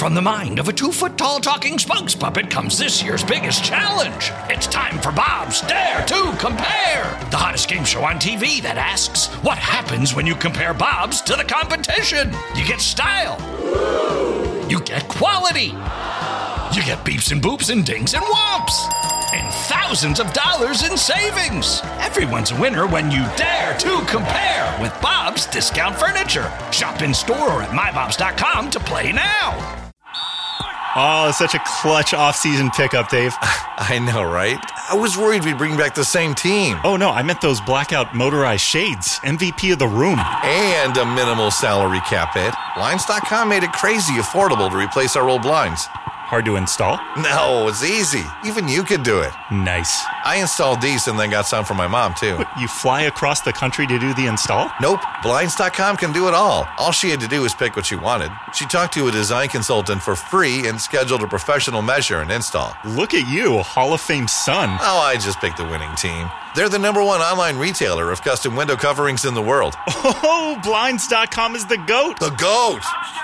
from the mind of a 2-foot-tall talking spokes puppet comes this year's biggest challenge. It's time for Bob's Dare to Compare, the hottest game show on TV that asks, what happens when you compare Bob's to the competition? You get style. You get quality. You get beeps and boops and dings and whomps. And thousands of dollars in savings. Everyone's a winner when you dare to compare with Bob's Discount Furniture. Shop in store or at mybobs.com to play now. Oh, such a clutch off-season pickup, Dave. I know, right? I was worried we'd bring back the same team. Oh, no, I meant those blackout motorized shades. MVP of the room. And a minimal salary cap hit. Blinds.com made it crazy affordable to replace our old blinds. Hard to install? No, it's easy. Even you could do it. Nice. I installed these and then got some for my mom, too. What, you fly across the country to do the install? Nope. Blinds.com can do it all. All she had to do was pick what she wanted. She talked to a design consultant for free and scheduled a professional measure and install. Look at you, Hall of Fame son. Oh, I just picked the winning team. They're the #1 online retailer of custom window coverings in the world. Oh, Blinds.com is the GOAT. The GOAT!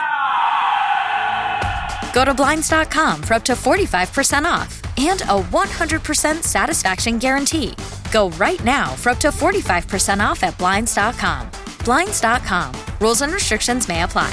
Go to Blinds.com for up to 45% off and a 100% satisfaction guarantee. Go right now for up to 45% off at Blinds.com. Blinds.com. Rules and restrictions may apply.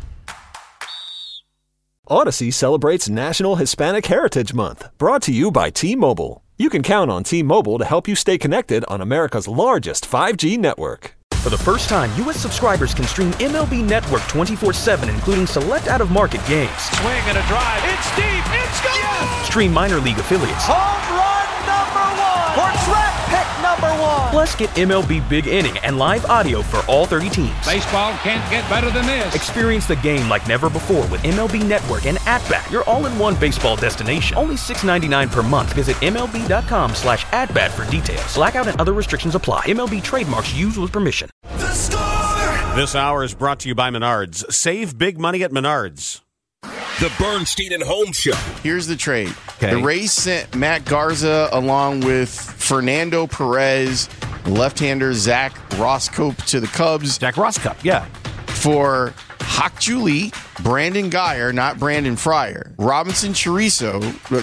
Odyssey celebrates National Hispanic Heritage Month, brought to you by T-Mobile. You can count on T-Mobile to help you stay connected on America's largest 5G network. For the first time, U.S. subscribers can stream MLB Network 24/7, including select out-of-market games. Swing and a drive. It's deep. It's gone. Yes! Stream minor league affiliates. Home run number 1. Or track pick number 1. Plus, get MLB Big Inning and live audio for all 30 teams. Baseball can't get better than this. Experience the game like never before with MLB Network and At-Bat, your all-in-one baseball destination. Only $6.99 per month. Visit MLB.com/atbat for details. Blackout and other restrictions apply. MLB trademarks used with permission. The Score! This hour is brought to you by Menards. Save big money at Menards. The Bernstein and Holmes Show. Here's the trade. Okay. The Rays sent Matt Garza along with Fernando Perez, left-hander Zach Roscope to the Cubs. Zach Roscope, yeah. For Hak-Ju Lee, Brandon Guyer, not Brandon Fryer, Robinson Chorinos.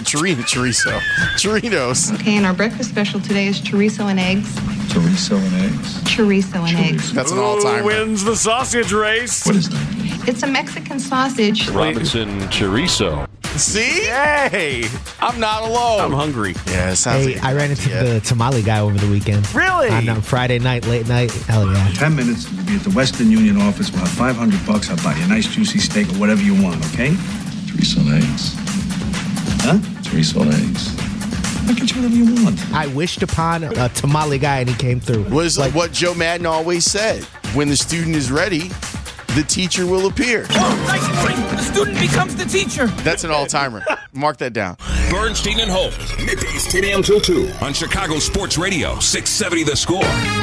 Okay, and our breakfast special today is chorizo and eggs. Chorizo and eggs? Chorizo and eggs. That's an all-timer. Who wins the sausage race? What is that? It's a Mexican sausage. Robinson Chorizo. See? Hey, I'm not alone. I'm hungry. Yeah, it sounds like I ran into the tamale guy over the weekend. Really? On Friday night, late night. Hell yeah. 10 minutes, we'll be at the Western Union office. We'll have $500. I'll buy you a nice juicy steak or whatever you want, okay? Chorizo and eggs. Huh? Chorizo and eggs. I'll get you whatever you want. I wished upon a tamale guy and he came through. Was like what Joe Madden always said. When the student is ready, the teacher will appear. Oh, nice play. The student becomes the teacher. That's an all-timer. Mark that down. Bernstein and Holmes. Middays 10 a.m. till 2 on Chicago Sports Radio, 670 The Score.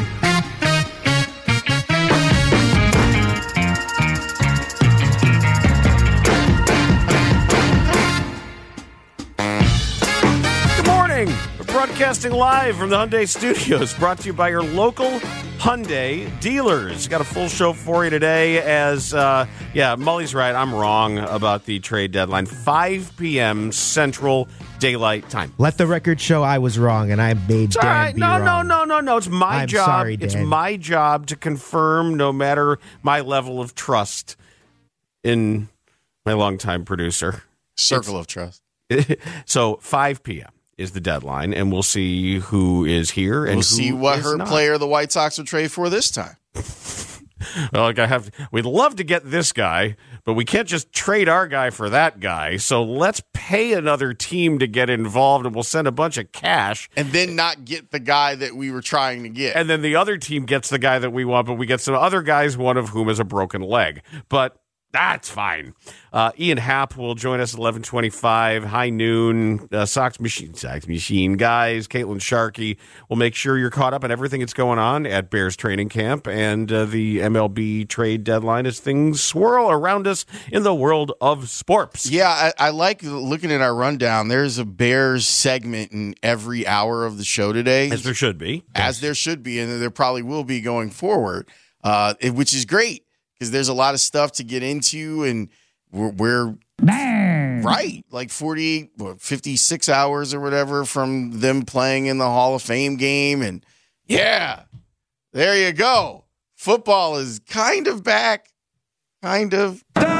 Good morning. We're broadcasting live from the Hyundai Studios, brought to you by your local Hyundai dealers. Got a full show for you today as, Mully's right. I'm wrong about the trade deadline. 5 p.m. Central Daylight Time. Let the record show I was wrong and I made Dan right. be wrong. No. It's my job. Sorry, Dan. It's my job to confirm no matter my level of trust in my longtime producer. Circle of trust. So 5 p.m. is the deadline, and we'll see who is here and we'll see what her not. Player the White Sox will trade for this time. Well, we'd love to get this guy, but we can't just trade our guy for that guy. So let's pay another team to get involved, and we'll send a bunch of cash. And then not get the guy that we were trying to get. And then the other team gets the guy that we want, but we get some other guys, one of whom is a broken leg. But that's fine. Ian Happ will join us at 11:25, high noon. Sox Machine guys. Caitlin Sharkey will make sure you're caught up on everything that's going on at Bears training camp and the MLB trade deadline as things swirl around us in the world of sports. Yeah, I like looking at our rundown. There's a Bears segment in every hour of the show today. As there should be. As there should be, and there probably will be going forward, which is great. Because there's a lot of stuff to get into, and we're Right. Like 56 hours or whatever from them playing in the Hall of Fame game. And yeah, there you go. Football is kind of back. Kind of.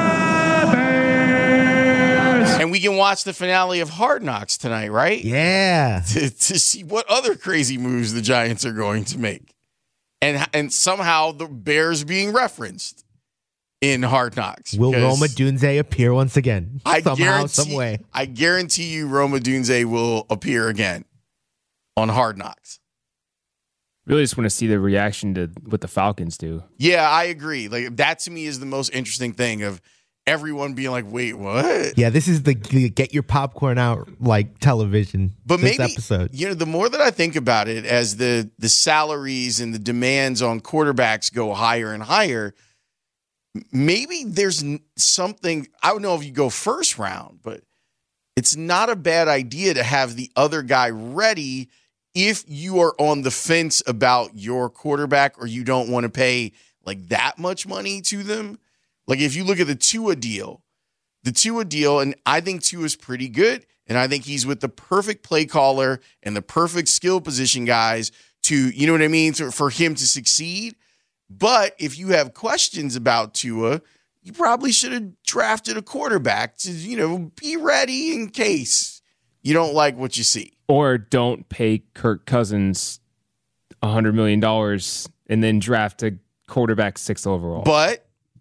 And we can watch the finale of Hard Knocks tonight, right? Yeah. To see what other crazy moves the Giants are going to make. And somehow the Bears being referenced in Hard Knocks. Will Roma Dunze appear once again? Somehow, some way. I guarantee you Roma Dunze will appear again on Hard Knocks. Really just want to see the reaction to what the Falcons do. Yeah, I agree. Like that to me is the most interesting thing of everyone being like, wait, what? Yeah, this is the get your popcorn out like television. But this maybe, episode. The more that I think about it, as the salaries and the demands on quarterbacks go higher and higher, maybe there's something, I don't know if you go first round, but it's not a bad idea to have the other guy ready if you are on the fence about your quarterback or you don't want to pay like that much money to them. Like if you look at the Tua deal, and I think Tua's pretty good, and I think he's with the perfect play caller and the perfect skill position guys to, you know what I mean, for him to succeed. But if you have questions about Tua, you probably should have drafted a quarterback to, be ready in case you don't like what you see. Or don't pay Kirk Cousins $100 million and then draft a quarterback 6th overall. But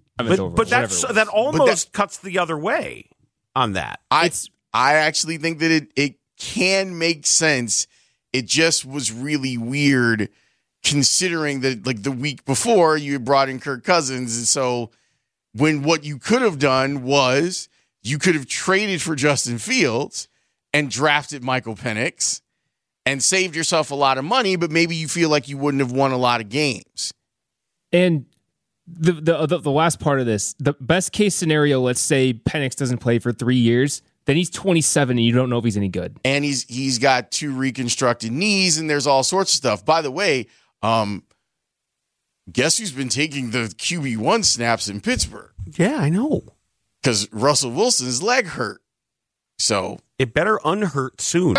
that almost cuts the other way on that. I actually think that it can make sense. It just was really weird considering that like the week before you had brought in Kirk Cousins. And so when what you could have done was you could have traded for Justin Fields and drafted Michael Penix and saved yourself a lot of money, but maybe you feel like you wouldn't have won a lot of games. And the last part of this, the best case scenario, let's say Penix doesn't play for 3 years, then he's 27 and you don't know if he's any good. And he's got 2 reconstructed knees and there's all sorts of stuff. By the way, guess who's been taking the QB1 snaps in Pittsburgh? Yeah, I know. Because Russell Wilson's leg hurt. So it better unhurt soon.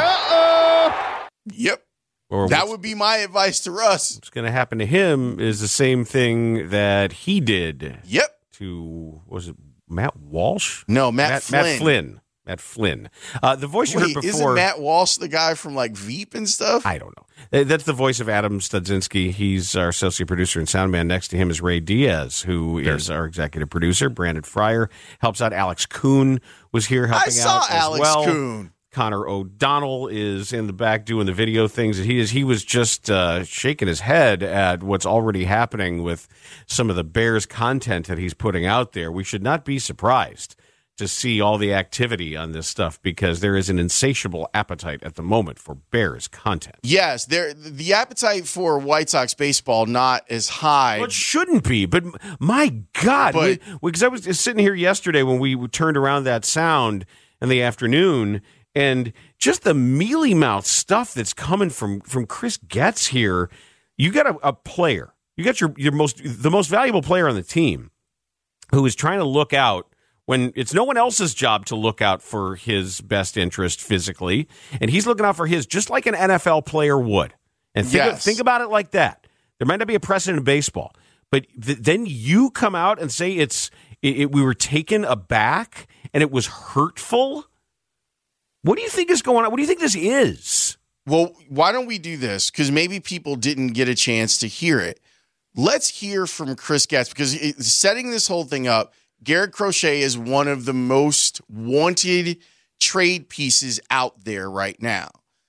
Yep. Or that would be my advice to Russ. What's going to happen to him is the same thing that he did. Yep. To, was it Matt Walsh? No, Matt Flynn. Matt Flynn. The voice you heard before. Isn't Matt Walsh the guy from like Veep and stuff? I don't know. That's the voice of Adam Studzinski. He's our associate producer and sound man. Next to him is Ray Diaz, who is our executive producer. Brandon Fryer helps out. Alex Kuhn was here helping out as well. I saw Alex Kuhn. Connor O'Donnell is in the back doing the video things. He was just shaking his head at what's already happening with some of the Bears content that he's putting out there. We should not be surprised to see all the activity on this stuff because there is an insatiable appetite at the moment for Bears content. Yes, the appetite for White Sox baseball not as high. Well, it shouldn't be, but my God. Because I was sitting here yesterday when we turned around that sound in the afternoon, and just the mealy-mouthed stuff that's coming from Chris Getz here. You got a player. You got the most valuable player on the team who is trying to look out when it's no one else's job to look out for his best interest physically, and he's looking out for his just like an NFL player would. And think about it like that. There might not be a precedent in baseball, but then you come out and say we were taken aback and it was hurtful. What do you think is going on? What do you think this is? Well, why don't we do this? Because maybe people didn't get a chance to hear it. Let's hear from Chris Getz, because setting this whole thing up, Garrett Crochet is one of the most wanted trade pieces out there right now.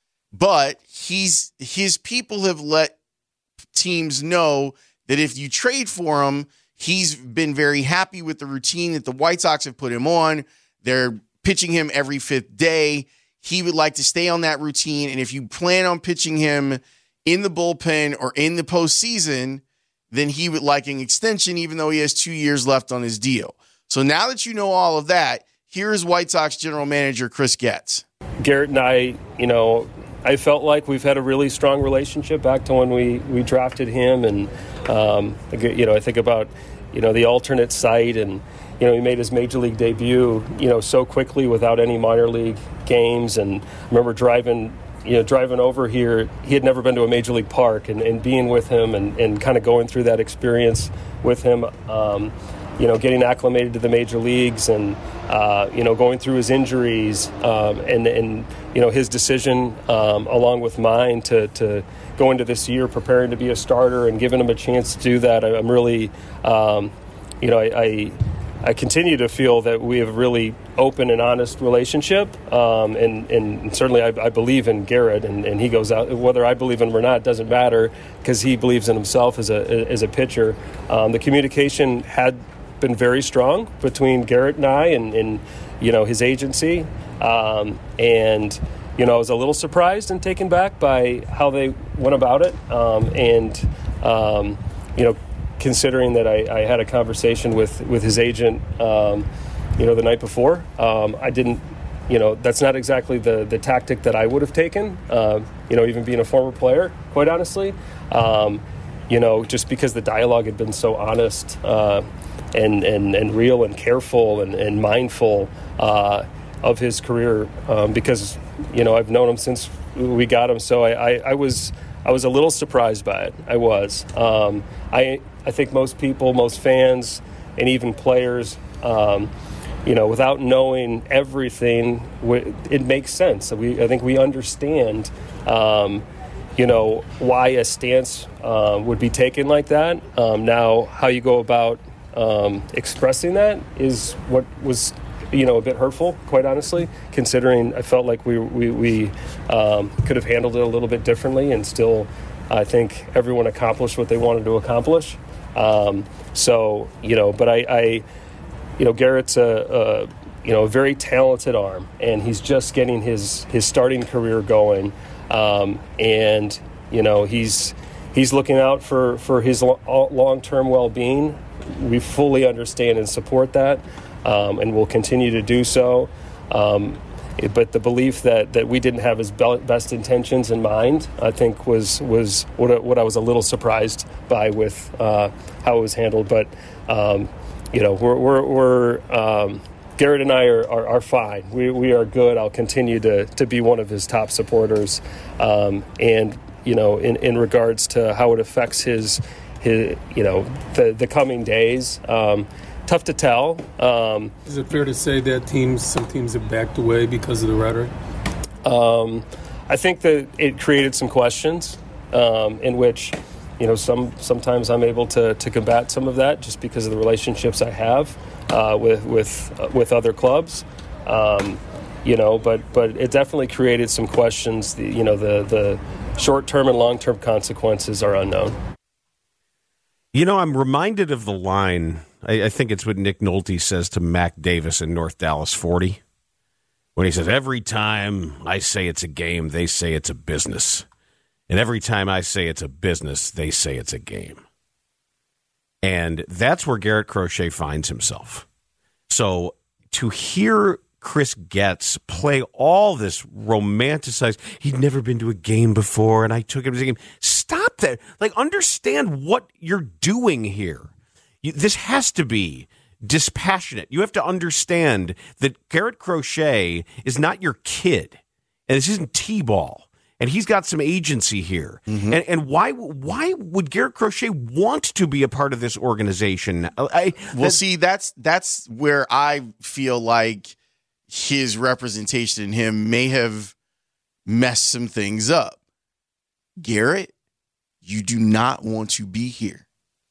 But his people have let teams know that if you trade for him, he's been very happy with the routine that the White Sox have put him on. They're pitching him every 5th day. He would like to stay on that routine. And if you plan on pitching him in the bullpen or in the postseason, then he would like an extension, even though he has 2 years left on his deal. So now that you know all of that, here is White Sox general manager Chris Getz. Garrett and I, I felt like we've had a really strong relationship back to when we drafted him. And, I think about, the alternate site and he made his major league debut, so quickly without any minor league games. And I remember driving over here. He had never been to a major league park, and being with him and kind of going through that experience with him, getting acclimated to the major leagues and, going through his injuries and his decision along with mine to go into this year preparing to be a starter and giving him a chance to do that. I'm really, I continue to feel that we have a really open and honest relationship, and certainly I believe in Garrett, and he goes out. Whether I believe in him or not doesn't matter because he believes in himself as a pitcher. The communication had been very strong between Garrett and I, and his agency, and I was a little surprised and taken back by how they went about it, considering that I had a conversation with his agent, the night before. I didn't, that's not exactly the tactic that I would have taken, even being a former player, quite honestly, just because the dialogue had been so honest and real and careful and mindful of his career, because, I've known him since we got him. So I was a little surprised by it. I was. I think most people, most fans, and even players, without knowing everything, it makes sense. I think we understand, why a stance would be taken like that. Now, how you go about expressing that is what was, a bit hurtful, quite honestly, considering I felt like we could have handled it a little bit differently, and still, I think everyone accomplished what they wanted to accomplish. But Garrett's a very talented arm, and he's just getting his starting career going. He's looking out for his long-term well-being. We fully understand and support that, and will continue to do so. But the belief that we didn't have his best intentions in mind, I think, was what I was a little surprised by with how it was handled. But we're Garrett and I are fine. We are good. I'll continue to be one of his top supporters. In regards to how it affects his the coming days. Tough to tell. Is it fair to say that some teams have backed away because of the rhetoric? I think that it created some questions in which, sometimes I'm able to combat some of that just because of the relationships I have with other clubs. But it definitely created some questions. The short-term and long-term consequences are unknown. I'm reminded of the line, I think it's what Nick Nolte says to Mac Davis in North Dallas 40, when he says, every time I say it's a game, they say it's a business. And every time I say it's a business, they say it's a game. And that's where Garrett Crochet finds himself. So to hear Chris Getz play all this romanticized, he'd never been to a game before, and I took him to a game. Stop that. Understand what you're doing here. This has to be dispassionate. You have to understand that Garrett Crochet is not your kid, and this isn't T-ball, and he's got some agency here. Mm-hmm. And why would Garrett Crochet want to be a part of this organization? That's where I feel like his representation in him may have messed some things up. Garrett, you do not want to be here.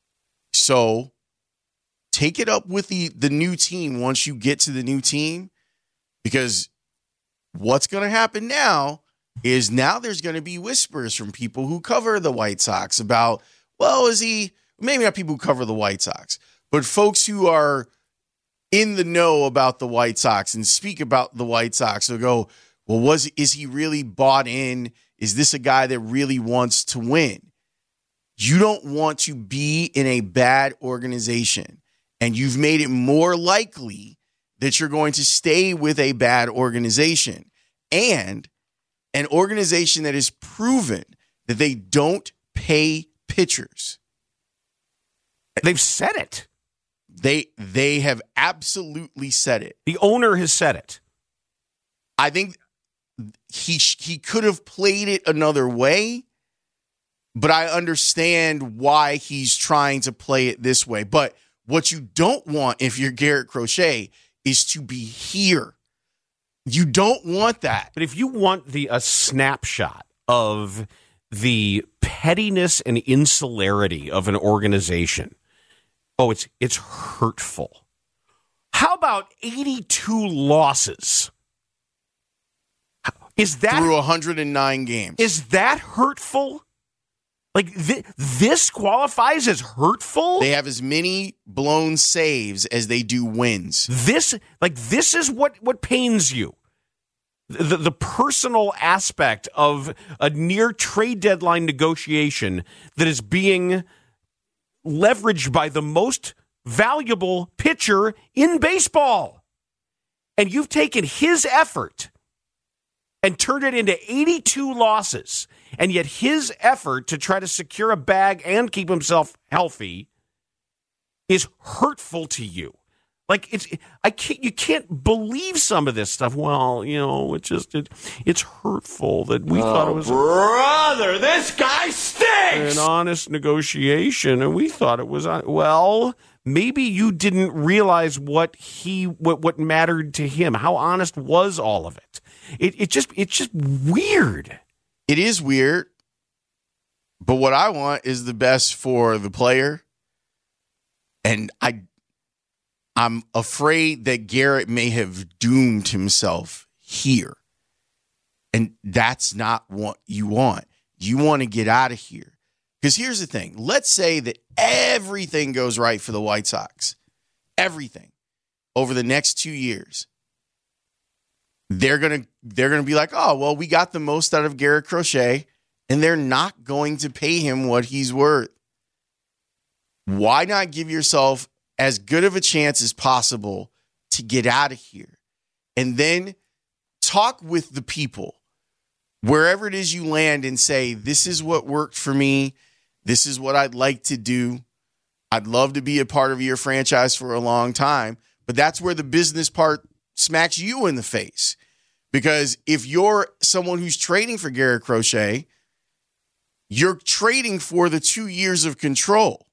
So take it up with the new team once you get to the new team, because what's going to happen now is there's going to be whispers from people who cover the White Sox about, maybe not people who cover the White Sox, but folks who are in the know about the White Sox and speak about the White Sox will go, is he really bought in? Is this a guy that really wants to win? You don't want to be in a bad organization, and you've made it more likely that you're going to stay with a bad organization, and an organization that has proven that they don't pay pitchers. They've said it. They have absolutely said it. The owner has said it. I think he could have played it another way, but I understand why he's trying to play it this way. But what you don't want if you're Garrett Crochet is to be here. You don't want that. But if you want a snapshot of the pettiness and insularity of an organization, it's hurtful. How about 82 losses? Is that through 109 games? Is that hurtful? Like this qualifies as hurtful? They have as many blown saves as they do wins. This is what pains you. The personal aspect of a near trade deadline negotiation that is being leveraged by the most valuable pitcher in baseball. And you've taken his effort and turned it into 82 losses. And yet his effort to try to secure a bag and keep himself healthy is hurtful to you. Like you can't believe some of this stuff. Well, it's hurtful that we thought it was brother. This guy stinks. An honest negotiation, and we thought it was well. Maybe you didn't realize what mattered to him. How honest was all of it? It's just weird. It is weird, but what I want is the best for the player, and I'm afraid that Garrett may have doomed himself here. And that's not what you want. You want to get out of here. Because here's the thing. Let's say that everything goes right for the White Sox. Everything. Over the next 2 years. They're gonna be like, oh, well, we got the most out of Garrett Crochet, and they're not going to pay him what he's worth. Why not give yourself as good of a chance as possible to get out of here? And then talk with the people, wherever it is you land, and say, this is what worked for me. This is what I'd like to do. I'd love to be a part of your franchise for a long time. But that's where the business part smacks you in the face. Because if you're someone who's trading for Garrett Crochet, you're trading for the 2 years of control.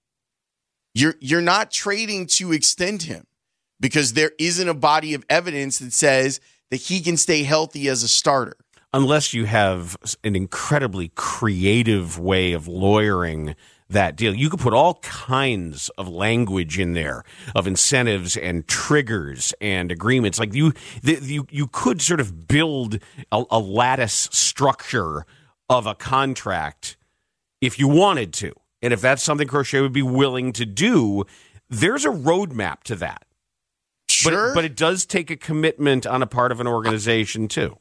You're not trading to extend him, because there isn't a body of evidence that says that he can stay healthy as a starter. Unless you have an incredibly creative way of lawyering that deal. You could put all kinds of language in there of incentives and triggers and agreements. Like you could sort of build a lattice structure of a contract if you wanted to. And if that's something Crochet would be willing to do, there's a roadmap to that. Sure. But it does take a commitment on a part of an organization too.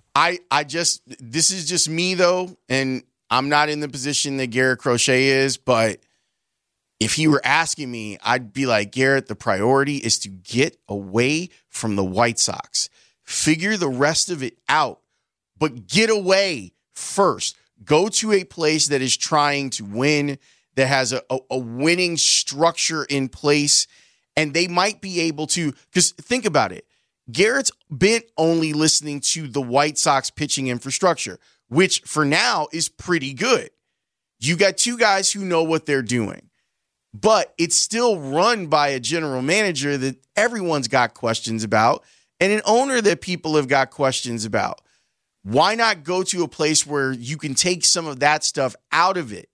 This is just me though, and I'm not in the position that Garrett Crochet is, but if he were asking me, I'd be like, Garrett, the priority is to get away from the White Sox. Figure the rest of it out, but get away first. Go to a place that is trying to win, that has a winning structure in place, and they might be able to, because think about it. Garrett's been only listening to the White Sox pitching infrastructure, which for now is pretty good. You got two guys who know what they're doing, but it's still run by a general manager that everyone's got questions about and an owner that people have got questions about. Why not go to a place where you can take some of that stuff out of it?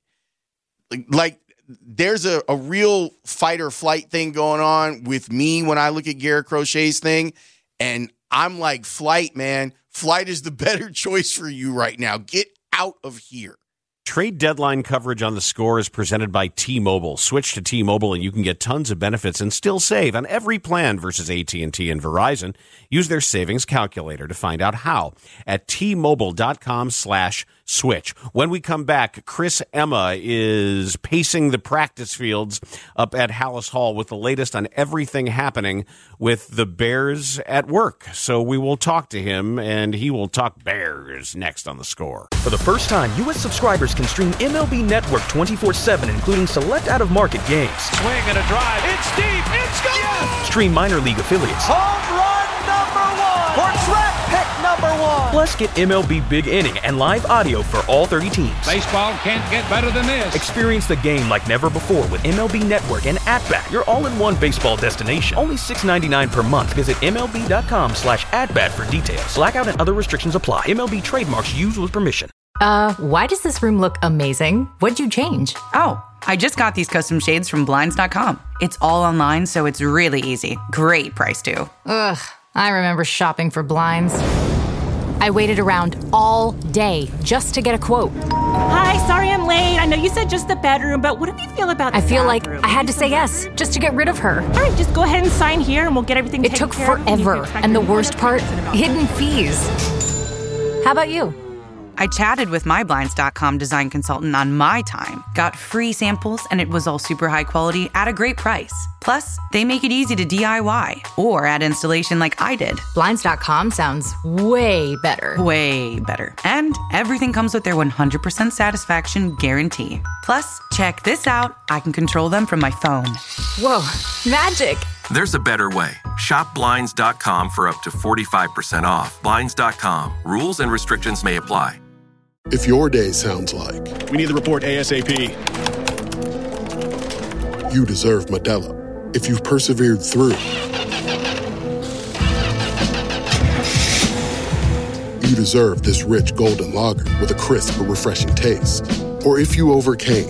Like there's a real fight or flight thing going on with me when I look at Garrett Crochet's thing, and I'm like, flight, man. Flight is the better choice for you right now. Get out of here. Trade deadline coverage on The Score is presented by T-Mobile. Switch to T-Mobile and you can get tons of benefits and still save on every plan versus AT&T and Verizon. Use their savings calculator to find out how at T-Mobile.com/switch. When we come back, Chris Emma is pacing the practice fields up at Hallis Hall with the latest on everything happening with the Bears at work. So we will talk to him, and he will talk Bears next on The Score. For the first time, U.S. subscribers can stream MLB Network 24/7, including select out-of-market games. Swing and a drive. It's deep. It's Score! Stream minor league affiliates. Home run number 1 or track pick number 1. Plus, get MLB Big Inning and live audio for all 30 teams. Baseball can't get better than this. Experience the game like never before with MLB Network and At-Bat, your all-in-one baseball destination. Only $6.99 per month. Visit MLB.com/AtBat for details. Blackout and other restrictions apply. MLB trademarks used with permission. Why does this room look amazing? What'd you change? Oh, I just got these custom shades from Blinds.com. It's all online, so it's really easy. Great price, too. Ugh, I remember shopping for blinds. I waited around all day just to get a quote. Hi, sorry I'm late. I know you said just the bedroom, but what do you feel about the I feel bathroom? like I had to say yes just to get rid of her. All right, just go ahead and sign here and we'll get everything It taken took care of. forever, and the worst part, hidden fees. How about you? I chatted with my Blinds.com design consultant on my time, got free samples, and it was all super high quality at a great price. Plus, they make it easy to DIY or add installation like I did. Blinds.com sounds way better. Way better. And everything comes with their 100% satisfaction guarantee. Plus, check this out. I can control them from my phone. Whoa, magic. There's a better way. Shop Blinds.com for up to 45% off. Blinds.com. Rules and restrictions may apply. If your day sounds like, we need the report ASAP. You deserve Modelo. If you've persevered through, you deserve this rich golden lager with a crisp but refreshing taste. Or if you overcame.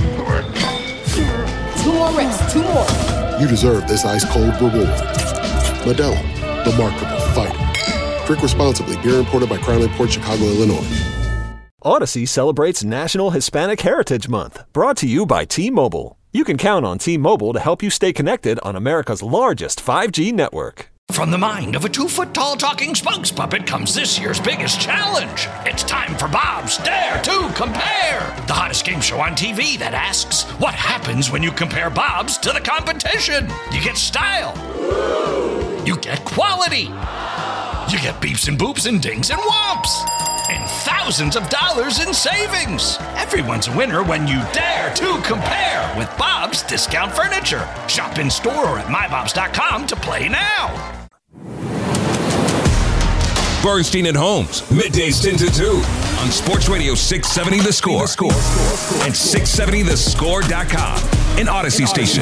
2 more reps, 2 more. You deserve this ice-cold reward. Modelo, the Markable Fighter. Drink responsibly. Beer imported by Crown Imports, Chicago, Illinois. Odyssey celebrates National Hispanic Heritage Month, brought to you by T-Mobile. You can count on T-Mobile to help you stay connected on America's largest 5G network. From the mind of a 2-foot-tall talking spokes puppet comes this year's biggest challenge. It's time for Bob's Dare to Compare, the hottest game show on TV that asks, what happens when you compare Bob's to the competition? You get style. You get quality. You get beeps and boops and dings and whomps. And thousands of dollars in savings. Everyone's a winner when you dare to compare with Bob's Discount Furniture. Shop in store or at mybobs.com to play now. Bernstein and Holmes, middays 10 to 2 on Sports Radio 670 The Score. And 670thescore.com. An Odyssey station.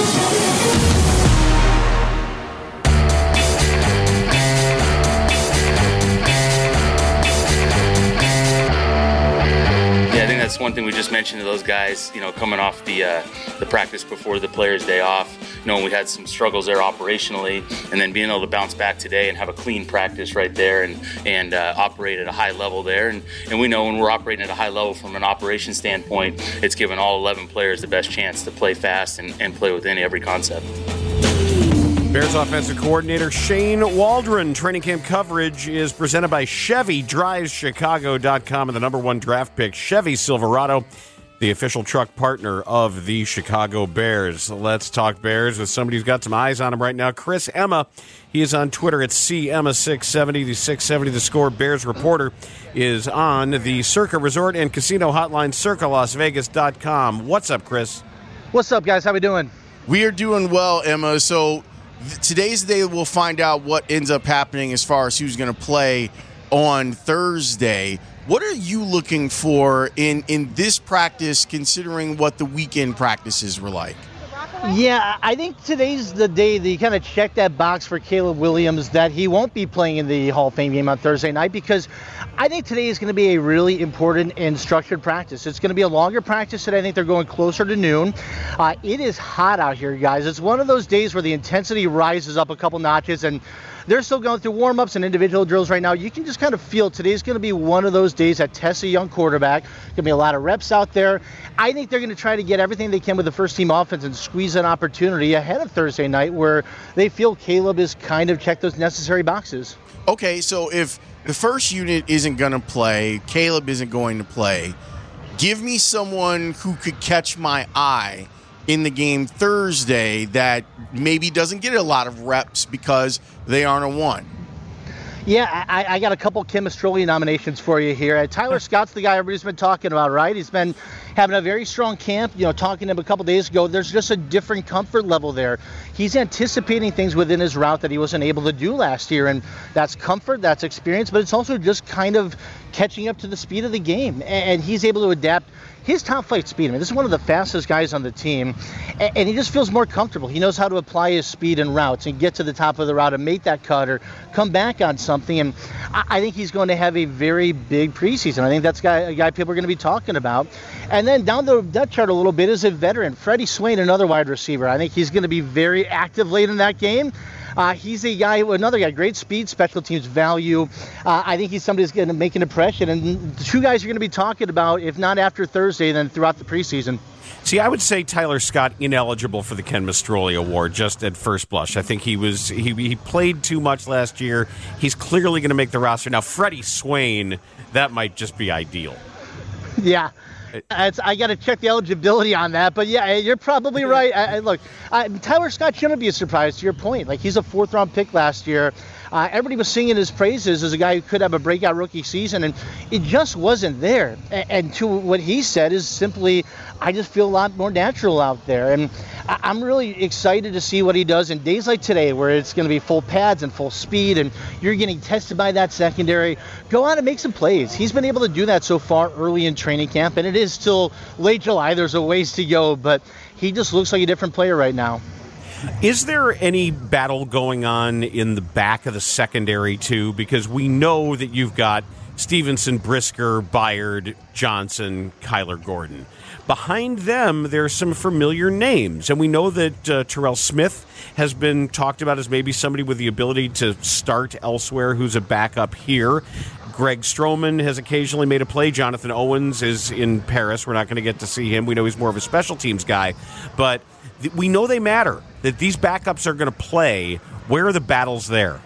That's one thing we just mentioned to those guys, coming off the practice before the players' day off, knowing we had some struggles there operationally, and then being able to bounce back today and have a clean practice right there and operate at a high level there. And we know when we're operating at a high level from an operation standpoint, it's given all 11 players the best chance to play fast and play within every concept. Bears offensive coordinator Shane Waldron. Training camp coverage is presented by Chevy. DrivesChicago.com and the number 1 draft pick, Chevy Silverado, the official truck partner of the Chicago Bears. Let's talk Bears with somebody who's got some eyes on him right now. Chris Emma. He is on Twitter at CEmma670. The 670 The Score Bears reporter is on the Circa Resort and Casino hotline, CircaLasVegas.com. What's up, Chris? What's up, guys? How we doing? We are doing well, Emma. So today's the day we'll find out what ends up happening as far as who's going to play on Thursday. What are you looking for in this practice, considering what the weekend practices were like? Yeah, I think today's the day that you kind of check that box for Caleb Williams that he won't be playing in the Hall of Fame game on Thursday night, because I think today is going to be a really important and structured practice. It's going to be a longer practice today. I think they're going closer to noon. It is hot out here, guys. It's one of those days where the intensity rises up a couple notches, and they're still going through warm-ups and individual drills right now. You can just kind of feel today's going to be one of those days that tests a young quarterback. Going to be a lot of reps out there. I think they're going to try to get everything they can with the first-team offense and squeeze an opportunity ahead of Thursday night where they feel Caleb is kind of checked those necessary boxes. Okay, so if the first unit isn't going to play, Caleb isn't going to play, give me someone who could catch my eye in the game Thursday that maybe doesn't get a lot of reps because they aren't a one. Yeah, I got a couple Ken Mastroli nominations for you here. Tyler Scott's the guy everybody's been talking about, right? He's been having a very strong camp. Talking to him a couple days ago, there's just a different comfort level there. He's anticipating things within his route that he wasn't able to do last year, and that's comfort, that's experience, but it's also just kind of catching up to the speed of the game, and he's able to adapt his top flight speed. I mean, this is one of the fastest guys on the team, and he just feels more comfortable. He knows how to apply his speed and routes and get to the top of the route and make that cut or come back on something, and I think he's going to have a very big preseason. I think that's a guy people are going to be talking about. And then down the depth chart a little bit is a veteran, Freddie Swain, another wide receiver. I think he's going to be very active late in that game. He's another guy, great speed, special teams value. I think he's somebody who's going to make an impression. And the two guys you're going to be talking about, if not after Thursday, then throughout the preseason. See, I would say Tyler Scott ineligible for the Ken Mastroli Award just at first blush. I think he played too much last year. He's clearly going to make the roster. Now, Freddie Swain, that might just be ideal. Yeah. I got to check the eligibility on that, but yeah, you're probably right. Look, Tyler Scott shouldn't be a surprise to your point. Like, he's a 4th-round pick last year. Everybody was singing his praises as a guy who could have a breakout rookie season, and it just wasn't there. And to what he said is simply, I just feel a lot more natural out there. And I'm really excited to see what he does in days like today where it's going to be full pads and full speed, and you're getting tested by that secondary. Go out and make some plays. He's been able to do that so far early in training camp, and it is still late July. There's a ways to go, but he just looks like a different player right now. Is there any battle going on in the back of the secondary, too? Because we know that you've got Stevenson, Brisker, Byard, Johnson, Kyler Gordon. Behind them, there's some familiar names, and we know that Terrell Smith has been talked about as maybe somebody with the ability to start elsewhere who's a backup here. Greg Stroman has occasionally made a play. Jonathan Owens is in Paris. We're not going to get to see him. We know he's more of a special teams guy, but we know they matter, that these backups are going to play. Where are the battles there?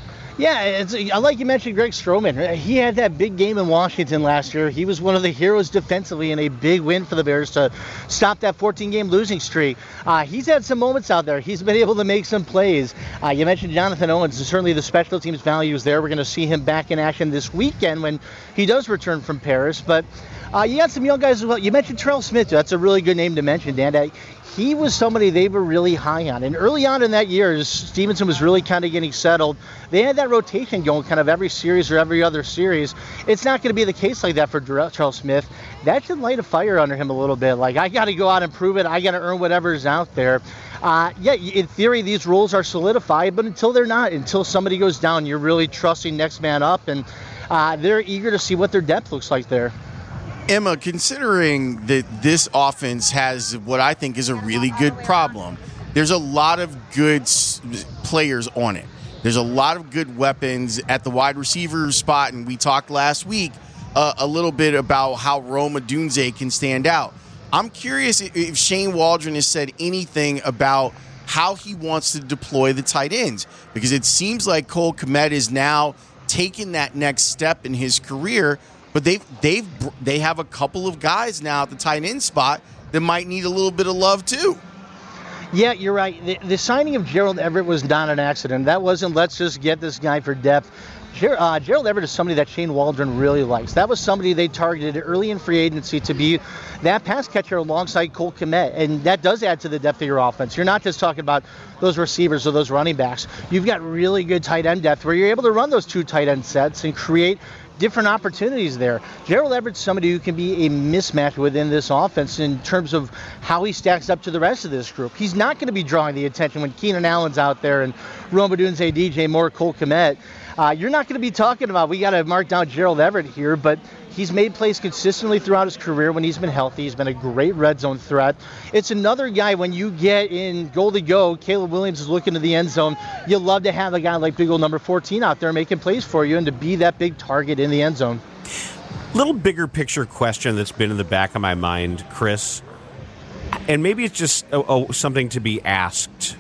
Yeah, I like you mentioned Greg Stroman. He had that big game in Washington last year. He was one of the heroes defensively in a big win for the Bears to stop that 14-game losing streak. He's had some moments out there. He's been able to make some plays. You mentioned Jonathan Owens, and certainly the special teams value is there. We're going to see him back in action this weekend when he does return from Paris. But you got some young guys as well. You mentioned Terrell Smith. That's a really good name to mention, Dan. He was somebody they were really high on. And early on in that year, as Stevenson was really kind of getting settled, they had that rotation going kind of every series or every other series. It's not going to be the case like that for Terrell Smith. That should light a fire under him a little bit. Like, I got to go out and prove it. I got to earn whatever's out there. In theory, these roles are solidified, but until they're not, until somebody goes down, you're really trusting next man up. And they're eager to see what their depth looks like there. Emma, considering that this offense has what I think is a really good problem, there's a lot of good players on it. There's a lot of good weapons at the wide receiver spot, and we talked last week a little bit about how Rome Odunze can stand out. I'm curious if Shane Waldron has said anything about how he wants to deploy the tight ends, because it seems like Cole Kmet is now taking that next step in his career. But they have a couple of guys now at the tight end spot that might need a little bit of love too. Yeah, you're right. The signing of Gerald Everett was not an accident. That wasn't, let's just get this guy for depth. Gerald Everett is somebody that Shane Waldron really likes. That was somebody they targeted early in free agency to be that pass catcher alongside Cole Kmet, and that does add to the depth of your offense. You're not just talking about those receivers or those running backs. You've got really good tight end depth where you're able to run those two tight end sets and create different opportunities there. Gerald Everett's somebody who can be a mismatch within this offense in terms of how he stacks up to the rest of this group. He's not going to be drawing the attention when Keenan Allen's out there and Rome Odunze, DJ Moore, Cole Kmet. You're not going to be talking about, we got to mark down Gerald Everett here, but he's made plays consistently throughout his career when he's been healthy. He's been a great red zone threat. It's another guy when you get in goal to go, Caleb Williams is looking to the end zone. You love to have a guy like big old number 14 out there making plays for you and to be that big target in the end zone. Little bigger picture question that's been in the back of my mind, Chris, and maybe it's just something to be asked.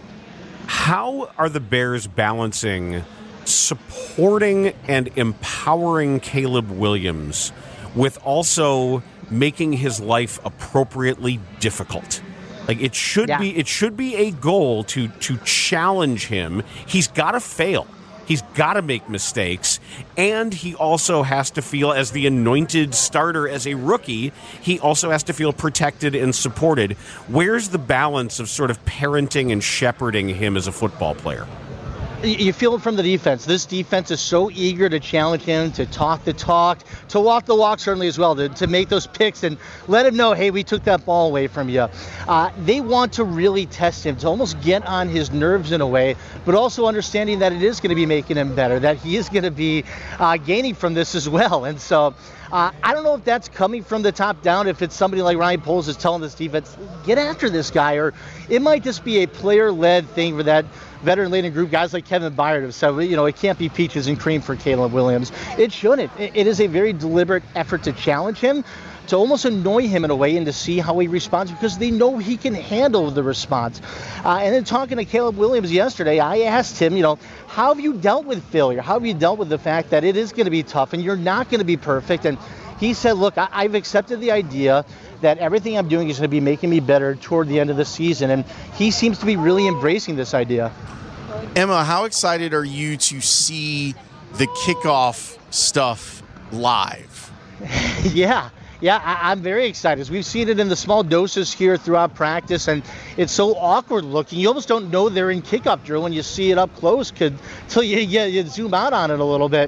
How are the Bears balancing supporting and empowering Caleb Williams with also making his life appropriately difficult? Like, it should be a goal to challenge him. He's got to fail. He's got to make mistakes, and he also has to feel, as the anointed starter as a rookie, he also has to feel protected and supported. Where's the balance of sort of parenting and shepherding him as a football player? You feel it from the defense. This defense is so eager to challenge him, to talk the talk, to walk the walk certainly as well, to make those picks and let him know, hey, we took that ball away from you. They want to really test him, to almost get on his nerves in a way, but also understanding that it is going to be making him better, that he is going to be gaining from this as well. And so I don't know if that's coming from the top down, if it's somebody like Ryan Poles is telling this defense, get after this guy, or it might just be a player-led thing for that veteran-laden group. Guys like Kevin Byard have said, it can't be peaches and cream for Caleb Williams. It shouldn't. It is a very deliberate effort to challenge him, to almost annoy him in a way, and to see how he responds, because they know he can handle the response. And then talking to Caleb Williams yesterday, I asked him, how have you dealt with failure? How have you dealt with the fact that it is going to be tough and you're not going to be perfect? And he said, look, I've accepted the idea that everything I'm doing is going to be making me better toward the end of the season. And he seems to be really embracing this idea. Emma, how excited are you to see the kickoff stuff live? Yeah, I'm very excited. We've seen it in the small doses here throughout practice, and it's so awkward looking. You almost don't know they're in kickoff drill when you see it up close until you zoom out on it a little bit.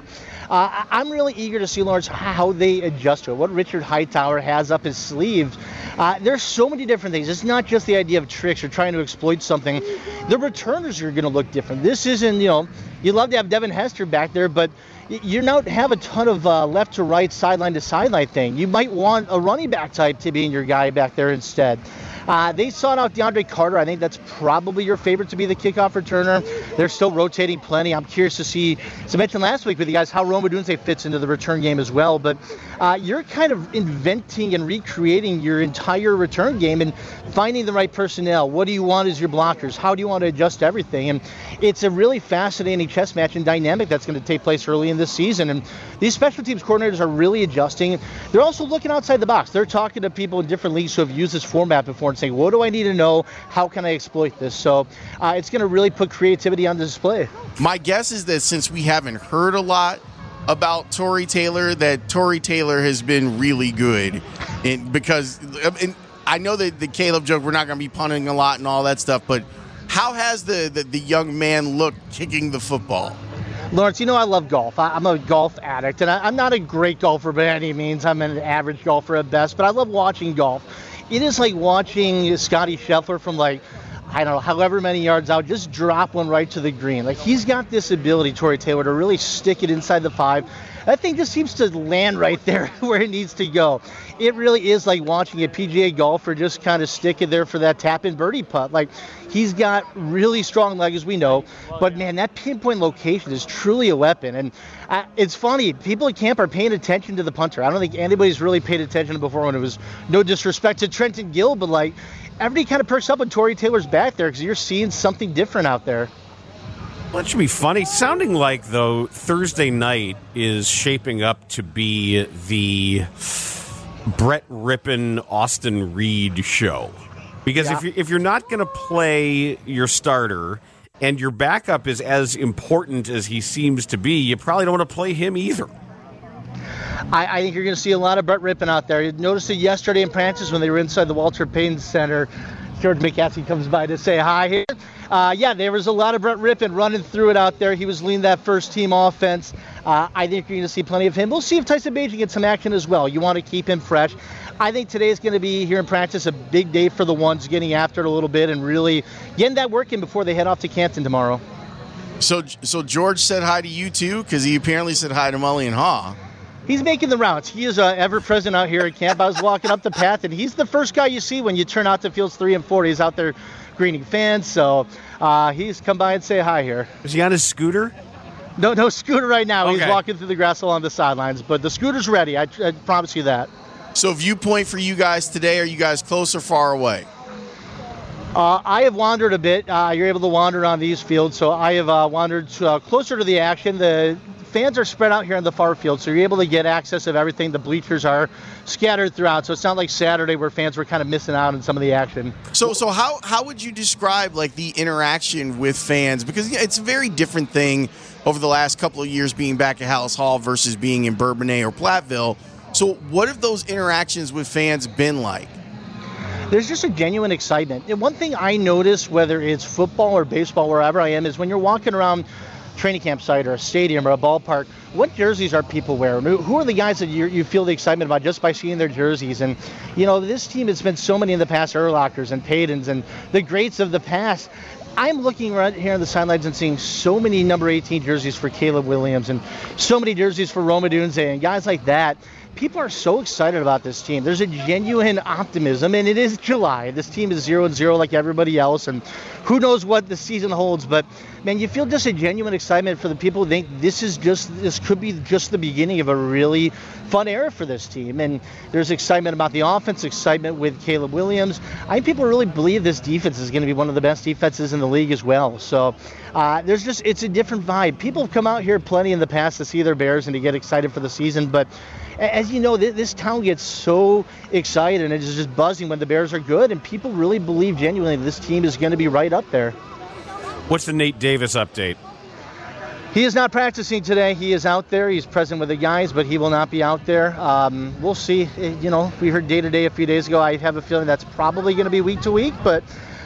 I'm really eager to see, Lawrence, how they adjust to it, what Richard Hightower has up his sleeve. There's so many different things. It's not just the idea of tricks or trying to exploit something. The returners are going to look different. This isn't, you'd love to have Devin Hester back there, but you don't have a ton of left to right, sideline to sideline thing. You might want a running back type to be in your guy back there instead. They sought out DeAndre Carter. I think that's probably your favorite to be the kickoff returner. They're still rotating plenty. I'm curious to see, as I mentioned last week with you guys, how Rome Odunze fits into the return game as well. But you're kind of inventing and recreating your entire return game and finding the right personnel. What do you want as your blockers? How do you want to adjust everything? And it's a really fascinating chess match and dynamic that's going to take place early in this season. And these special teams coordinators are really adjusting. They're also looking outside the box. They're talking to people in different leagues who have used this format before and saying, what do I need to know? How can I exploit this? So it's going to really put creativity on display. My guess is that since we haven't heard a lot about Tory Taylor, that Tory Taylor has been really good. Because I know that the Caleb joke, we're not going to be punting a lot and all that stuff, but how has the young man looked kicking the football? Lawrence, I love golf. I'm a golf addict, and I'm not a great golfer by any means. I'm an average golfer at best, but I love watching golf. It is like watching Scotty Scheffler from however many yards out, just drop one right to the green. He's got this ability, Tory Taylor, to really stick it inside the 5. That thing just seems to land right there where it needs to go. It really is like watching a PGA golfer just kind of stick it there for that tap-in birdie putt. He's got really strong legs, as we know, but man, that pinpoint location is truly a weapon. And it's funny, people at camp are paying attention to the punter. I don't think anybody's really paid attention before, when it was no disrespect to Trenton Gill, but everybody kind of perks up when Tory Taylor's back there, because you're seeing something different out there. Well, it should be funny. Sounding like, though, Thursday night is shaping up to be the Brett Rippon, Austin Reed show. Because if you're not going to play your starter and your backup is as important as he seems to be, you probably don't want to play him either. I think you're going to see a lot of Brett Rippon out there. You noticed it yesterday in practice when they were inside the Walter Payton Center. George McCaskey comes by to say hi here. There was a lot of Brett Rippon running through it out there. He was leading that first team offense. I think you're going to see plenty of him. We'll see if Tyson Bagent gets some action as well. You want to keep him fresh. I think today is going to be, here in practice, a big day for the ones, getting after it a little bit and really getting that work in before they head off to Canton tomorrow. So George said hi to you too, because he apparently said hi to Mully and Haw. He's making the rounds. He is ever present out here at camp. I was walking up the path, and he's the first guy you see when you turn out to fields 3 and 4. He's out there greeting fans, so he's come by and say hi here. Is he on his scooter? No scooter right now. Okay. He's walking through the grass along the sidelines, but the scooter's ready. I promise you that. So viewpoint for you guys today, are you guys close or far away? I have wandered a bit. You're able to wander on these fields, so I have wandered closer to the action. The fans are spread out here in the far field, so you're able to get access of everything. The bleachers are scattered throughout, so it's not like Saturday where fans were kind of missing out on some of the action. So how would you describe like the interaction with fans? Because it's a very different thing over the last couple of years being back at Hallis Hall versus being in Bourbonnais or Platteville. So what have those interactions with fans been like? There's just a genuine excitement. And one thing I notice, whether it's football or baseball, wherever I am, is when you're walking around training camp site or a stadium or a ballpark, what jerseys are people wearing? Who are the guys that you feel the excitement about just by seeing their jerseys? And, this team has been so many in the past, Urlachers and Paydens and the greats of the past. I'm looking right here on the sidelines and seeing so many number 18 jerseys for Caleb Williams and so many jerseys for Rome Odunze and guys like that. People are so excited about this team. There's a genuine optimism, and it is July. This team is 0-0 like everybody else, and who knows what the season holds. But, man, you feel just a genuine excitement for the people who think this could be just the beginning of a really fun era for this team. And there's excitement about the offense, excitement with Caleb Williams. I think people really believe this defense is going to be one of the best defenses in the league as well. So it's a different vibe. People have come out here plenty in the past to see their Bears and to get excited for the season, but as you know, this town gets so excited and it's just buzzing when the Bears are good, and people really believe genuinely this team is going to be right up there. What's the Nate Davis update? He is not practicing today. He is out there. He's present with the guys, but he will not be out there. We'll see. We heard day-to-day a few days ago. I have a feeling that's probably going to be week to week, but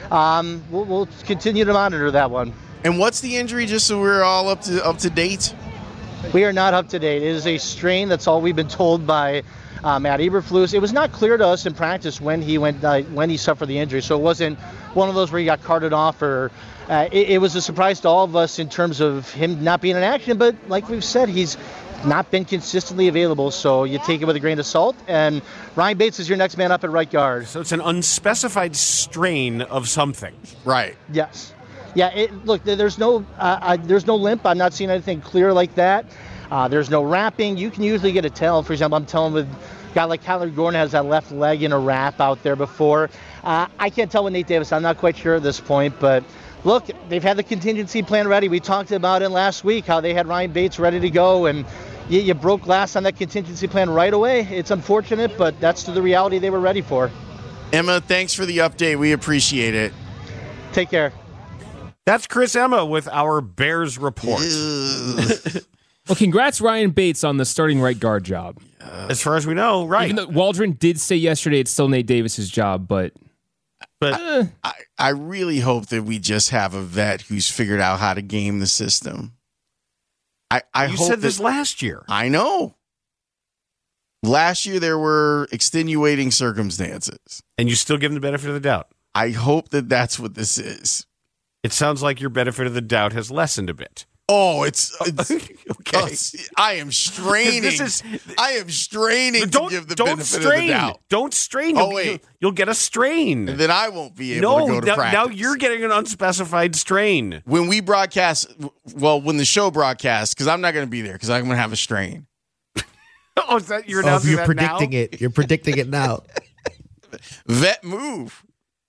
we'll continue to monitor that one. And what's the injury, just so we're all up to date? We are not up to date. It is a strain. That's all we've been told by Matt Eberflus. It was not clear to us in practice when he suffered the injury, so it wasn't one of those where he got carted off or it was a surprise to all of us in terms of him not being in action. But like we've said, he's not been consistently available, so you take it with a grain of salt. And Ryan Bates is your next man up at right guard. So it's an unspecified strain of something, right? Yes. Yeah, look, there's no limp. I'm not seeing anything clear like that. There's no wrapping. You can usually get a tell. For example, I'm telling with a guy like Kyler Gordon has that left leg in a wrap out there before. I can't tell with Nate Davis. I'm not quite sure at this point. But, look, they've had the contingency plan ready. We talked about it last week, how they had Ryan Bates ready to go. And you broke glass on that contingency plan right away. It's unfortunate, but that's the reality they were ready for. Emma, thanks for the update. We appreciate it. Take care. That's Chris Emma with our Bears report. Well, congrats, Ryan Bates, on the starting right guard job. As far as we know, right. Even though Waldron did say yesterday it's still Nate Davis's job, but I really hope that we just have a vet who's figured out how to game the system. I you hope said this last year. I know. Last year there were extenuating circumstances, and you still give them the benefit of the doubt. I hope that that's what this is. It sounds like your benefit of the doubt has lessened a bit. Oh, it's okay. I am straining. To give the benefit of the doubt. Don't strain. You'll get a strain. And then I won't be able to go to practice. Now you're getting an unspecified strain. When we broadcast, when the show broadcasts, because I'm not going to be there because I'm going to have a strain. Oh, is that you're announcing that predicting now? it? You're predicting it now. Vet move.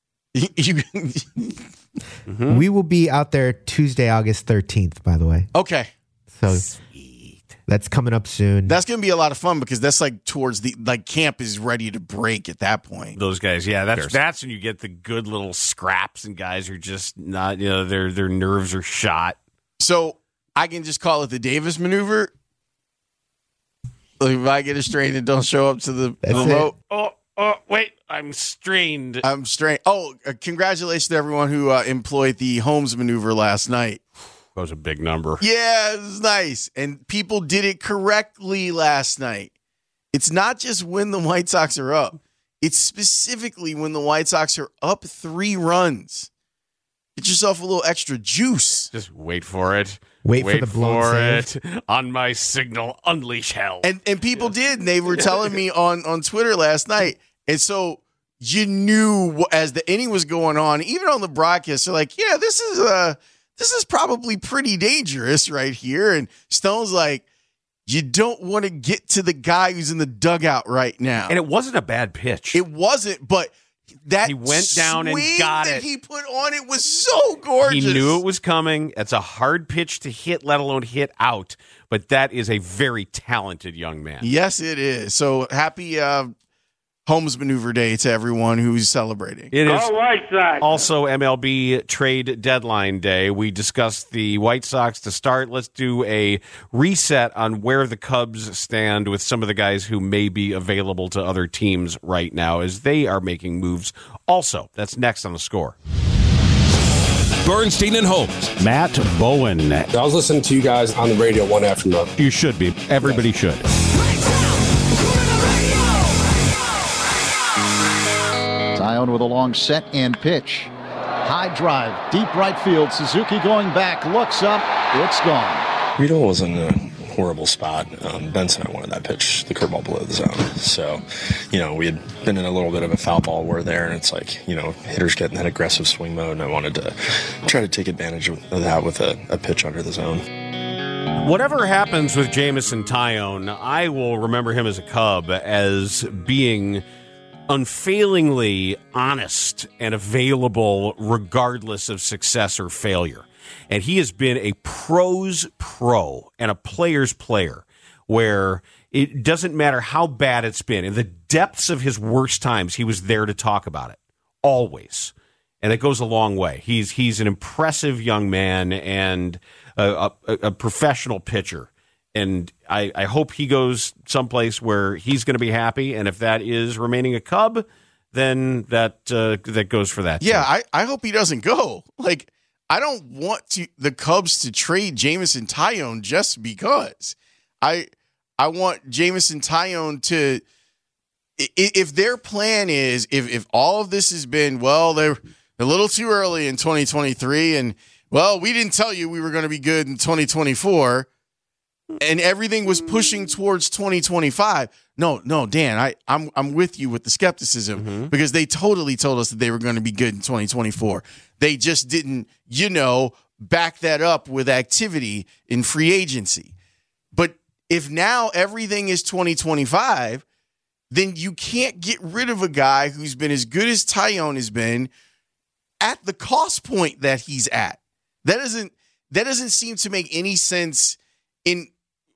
Mm-hmm. We will be out there Tuesday, August 13th, by the way. Okay. So sweet. That's coming up soon. That's going to be a lot of fun because that's like towards camp is ready to break at that point. Those guys, yeah, that's when you get the good little scraps and guys are just not, their nerves are shot. So I can just call it the Davis maneuver. Like if I get a strain and don't show up to the remote. Oh, wait, I'm strained. Oh, congratulations to everyone who employed the Holmes maneuver last night. That was a big number. Yeah, it was nice. And people did it correctly last night. It's not just when the White Sox are up. It's specifically when the White Sox are up 3 runs. Get yourself a little extra juice. Just wait for it. Wait for the blown save. On my signal, unleash hell. And people did. And they were telling me on Twitter last night. And so you knew as the inning was going on, even on the broadcast, they're like, yeah, this is probably pretty dangerous right here. And Stone's like, you don't want to get to the guy who's in the dugout right now. And it wasn't a bad pitch. It wasn't, but that he went down and got that it. He put on it was so gorgeous. He knew it was coming. It's a hard pitch to hit, let alone hit out. but that is a very talented young man. Yes, it is. So happy Holmes Maneuver Day to everyone who's celebrating. It is White Sox. also MLB trade deadline day. We discussed the White Sox to start. Let's do a reset on where the Cubs stand with some of the guys who may be available to other teams right now as they are making moves. Also, that's next on The Score. Bernstein and Holmes. Matt Bowen. I was listening to you guys on the radio one afternoon. You should be. Everybody should. Taillon with a long set and pitch. High drive, deep right field. Suzuki going back, looks up, it's gone. Rito was in a horrible spot. Benson wanted that pitch, the curveball below the zone. So, we had been in a little bit of a foul ball war there, and it's like, hitters get in that aggressive swing mode, and I wanted to try to take advantage of that with a pitch under the zone. Whatever happens with Jameson Taillon, I will remember him as a Cub as being unfailingly honest and available regardless of success or failure. And he has been a pro's pro and a player's player where it doesn't matter how bad it's been. In the depths of his worst times, he was there to talk about it. Always. And it goes a long way. He's an impressive young man and a professional pitcher. And I hope he goes someplace where he's going to be happy. And if that is remaining a Cub, then that goes for that. Yeah, I hope he doesn't go. Like, I don't want the Cubs to trade Jameson Taillon just because. I want Jameson Taillon to, if their plan is, if all of this has been, well, they're a little too early in 2023, and, well, we didn't tell you we were going to be good in 2024, and everything was pushing towards 2025. No, Dan, I'm with you with the skepticism because they totally told us that they were going to be good in 2024. They just didn't, back that up with activity in free agency. But if now everything is 2025, then you can't get rid of a guy who's been as good as Taillon has been at the cost point that he's at. That doesn't seem to make any sense in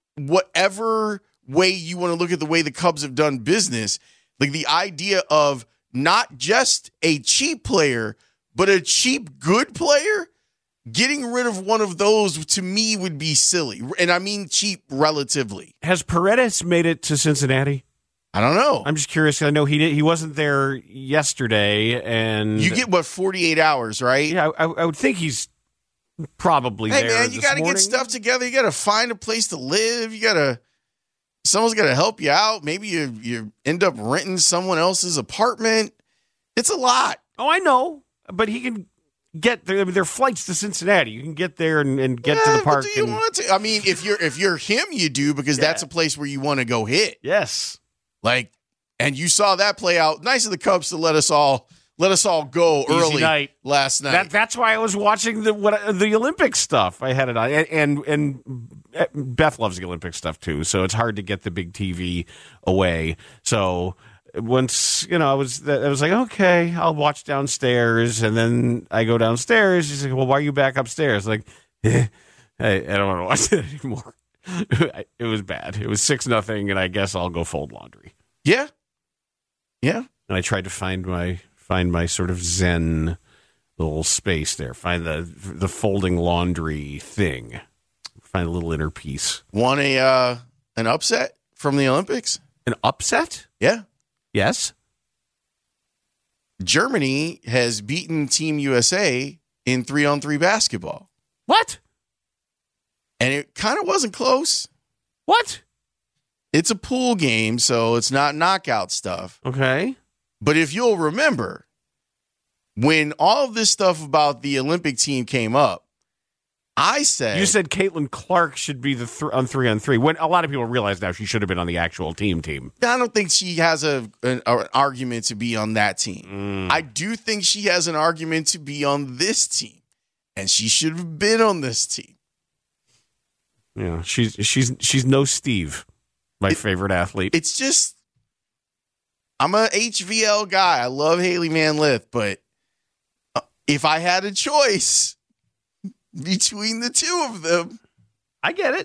whatever way you want to look at the way the Cubs have done business. Like the idea of not just a cheap player, but a cheap good player, getting rid of one of those to me would be silly. And I mean cheap relatively. Has Paredes made it to Cincinnati? I don't know. I'm just curious. I know he wasn't there yesterday, and you get 48 hours, right? Yeah, I would think he's probably there. Hey man, you got to get stuff together. You got to find a place to live. Someone's got to help you out. Maybe you end up renting someone else's apartment. It's a lot. Oh, I know, but he can get there. I mean, there are flights to Cincinnati. You can get there and get to the park. But do you want to? I mean, if you're him, you do, because that's a place where you want to go hit. Yes. And you saw that play out. Nice of the Cubs to let us all go early last night. That's why I was watching the Olympic stuff. I had it on, and Beth loves the Olympic stuff too. So it's hard to get the big TV away. So once I was like, okay, I'll watch downstairs, and then I go downstairs. She's like, well, why are you back upstairs? Like, I don't want to watch it anymore. It was bad. It was 6-0, and I guess I'll go fold laundry. Yeah. And I tried to find my sort of zen little space there. Find the folding laundry thing. Find a little inner peace. Want an upset from the Olympics? An upset? Yeah. Yes. Germany has beaten Team USA in 3-on-3 basketball. What? And it kind of wasn't close. What? It's a pool game, so it's not knockout stuff. Okay. But if you'll remember, when all of this stuff about the Olympic team came up, I said... You said Caitlin Clark should be on 3-on-3. When a lot of people realize now she should have been on the actual team. I don't think she has an argument to be on that team. I do think she has an argument to be on this team. And she should have been on this team. Yeah, she's no Steve, my favorite athlete. It's just, I'm a HVL guy. I love Haley Manlith, but if I had a choice between the two of them, I get it.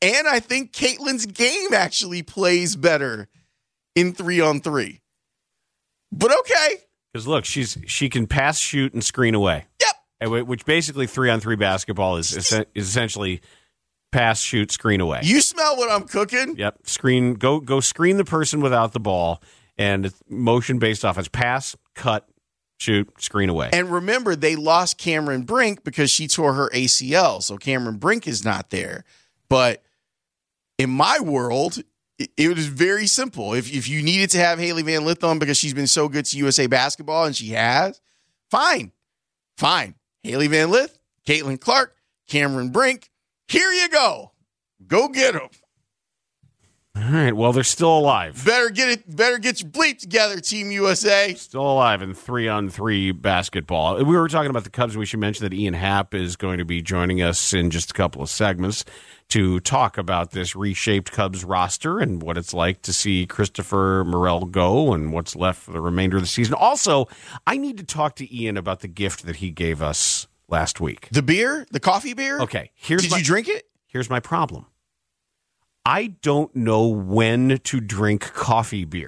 And I think Caitlin's game actually plays better in 3-on-3. But okay. Because look, she can pass, shoot, and screen away. Yep. Which basically 3-on-3 basketball is essentially pass, shoot, screen away. You smell what I'm cooking? Yep. Screen. Go screen the person without the ball, and it's motion-based offense. Pass, cut, shoot, screen away. And remember, they lost Cameron Brink because she tore her ACL, so Cameron Brink is not there. But in my world, it was very simple. If you needed to have Hailey Van Lith on because she's been so good to USA basketball, and she has, fine. Hailey Van Lith, Caitlin Clark, Cameron Brink, here you go. Go get them. All right. Well, they're still alive. Better get your bleep together, Team USA. Still alive in 3-on-3 basketball. We were talking about the Cubs. We should mention that Ian Happ is going to be joining us in just a couple of segments to talk about this reshaped Cubs roster and what it's like to see Christopher Morel go and what's left for the remainder of the season. Also, I need to talk to Ian about the gift that he gave us last week. The beer? The coffee beer? Okay. Did you drink it? Here's my problem. I don't know when to drink coffee beer.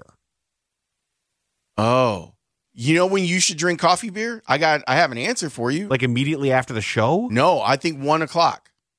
Oh. You know when you should drink coffee beer? I have an answer for you. Like immediately after the show? No, I think 1:00.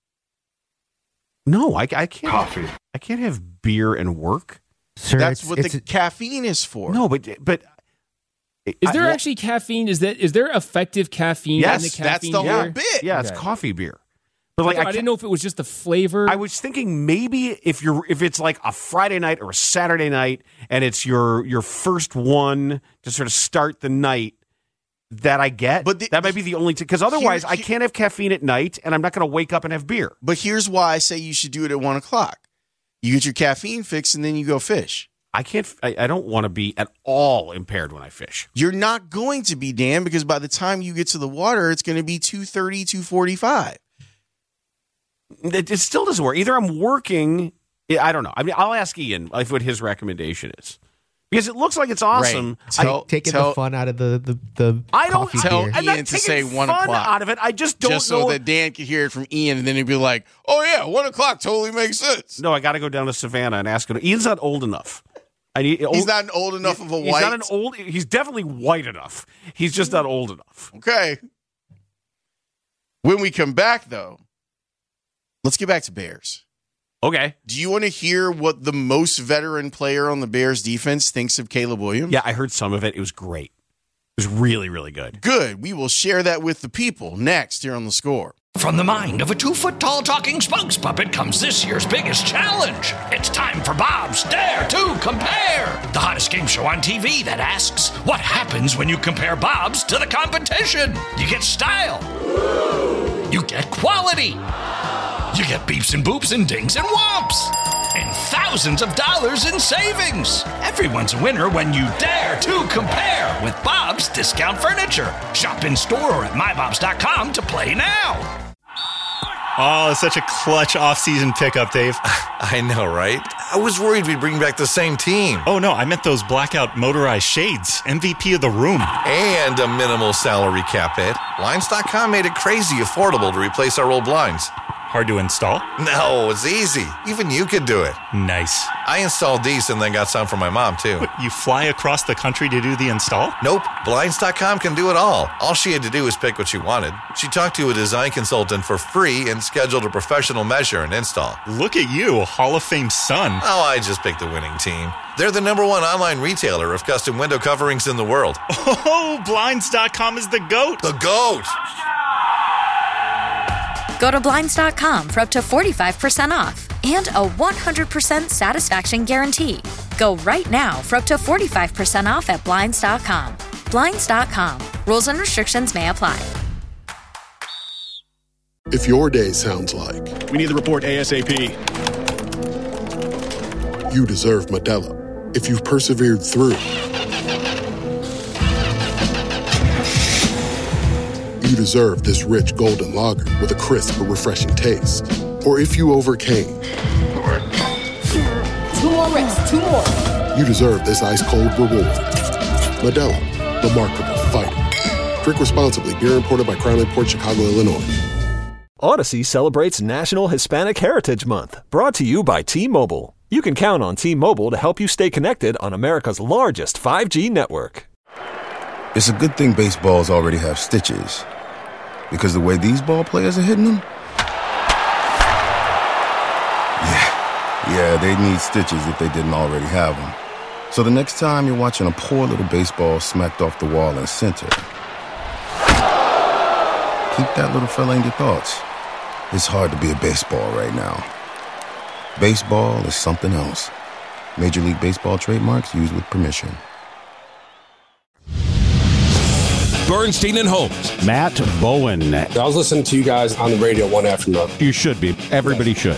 No, I can't. Coffee. I can't have beer and work. Sir, that's what the caffeine is for. No, but is there actually caffeine? Is there effective caffeine in the caffeine that's the beer? whole bit. Yeah, it's coffee beer. But like I didn't know if it was just the flavor. I was thinking maybe if it's like a Friday night or a Saturday night and it's your first one to sort of start the night that I get. But that might be the only because otherwise I can't have caffeine at night and I'm not going to wake up and have beer. But here's why I say you should do it at 1:00. You get your caffeine fix and then you go fish. I can't. I don't want to be at all impaired when I fish. You're not going to be, Dan, because by the time you get to the water, it's going to be 2:30, 2:45. It still doesn't work. Either I'm working. I don't know. I mean, I'll ask Ian what his recommendation is because it looks like it's awesome. Right. Taking the fun out of the I don't coffee tell beer. Ian to say 1:00 out of it. I just don't know so that Dan can hear it from Ian, and then he'd be like, "Oh yeah, 1:00 totally makes sense." No, I got to go down to Savannah and ask him. Ian's not old enough. He's not old enough of a white. He's definitely white enough. He's just not old enough. Okay. When we come back, though, let's get back to Bears. Okay. Do you want to hear what the most veteran player on the Bears defense thinks of Caleb Williams? Yeah, I heard some of it. It was great. It was really, really good. Good. We will share that with the people next here on The Score. From the mind of a 2-foot-tall talking spokes puppet comes this year's biggest challenge. It's time for Bob's Dare to Compare, the hottest game show on TV that asks, what happens when you compare Bob's to the competition? You get style. You get quality. You get beeps and boops and dings and whomps. And thousands of dollars in savings. Everyone's a winner when you dare to compare with Bob's Discount Furniture. Shop in store or at mybobs.com to play now. Oh, it's such a clutch off-season pickup, Dave. I know, right? I was worried we'd bring back the same team. Oh, no, I meant those blackout motorized shades. MVP of the room. And a minimal salary cap hit. Blinds.com made it crazy affordable to replace our old blinds. Hard to install? No, it's easy. Even you could do it. Nice. I installed these and then got some for my mom, too. What, you fly across the country to do the install? Nope. Blinds.com can do it all. All she had to do was pick what she wanted. She talked to a design consultant for free and scheduled a professional measure and install. Look at you, Hall of Fame son. Oh, I just picked the winning team. They're the #1 online retailer of custom window coverings in the world. Oh, Blinds.com is the GOAT. The GOAT! Go to Blinds.com for up to 45% off and a 100% satisfaction guarantee. Go right now for up to 45% off at Blinds.com. Blinds.com. Rules and restrictions may apply. If your day sounds like... We need the report ASAP. You deserve Modelo. If you've persevered through... You deserve this rich golden lager with a crisp but refreshing taste. Or if you overcame. 2 more reps, 2 more. You deserve this ice-cold reward. Modelo, the Mark of a Fighter. Drink responsibly. Beer imported by Crown Imports, Chicago, Illinois. Odyssey celebrates National Hispanic Heritage Month, brought to you by T-Mobile. You can count on T-Mobile to help you stay connected on America's largest 5G network. It's a good thing baseballs already have stitches, because the way these ball players are hitting them, yeah, they need stitches if they didn't already have them. So the next time you're watching a poor little baseball smacked off the wall in center, keep that little fella in your thoughts. It's hard to be a baseball right now. Baseball is something else. Major League Baseball trademarks used with permission. Bernstein and Holmes. Matt Bowen. I was listening to you guys on the radio one afternoon. You should be. Everybody should.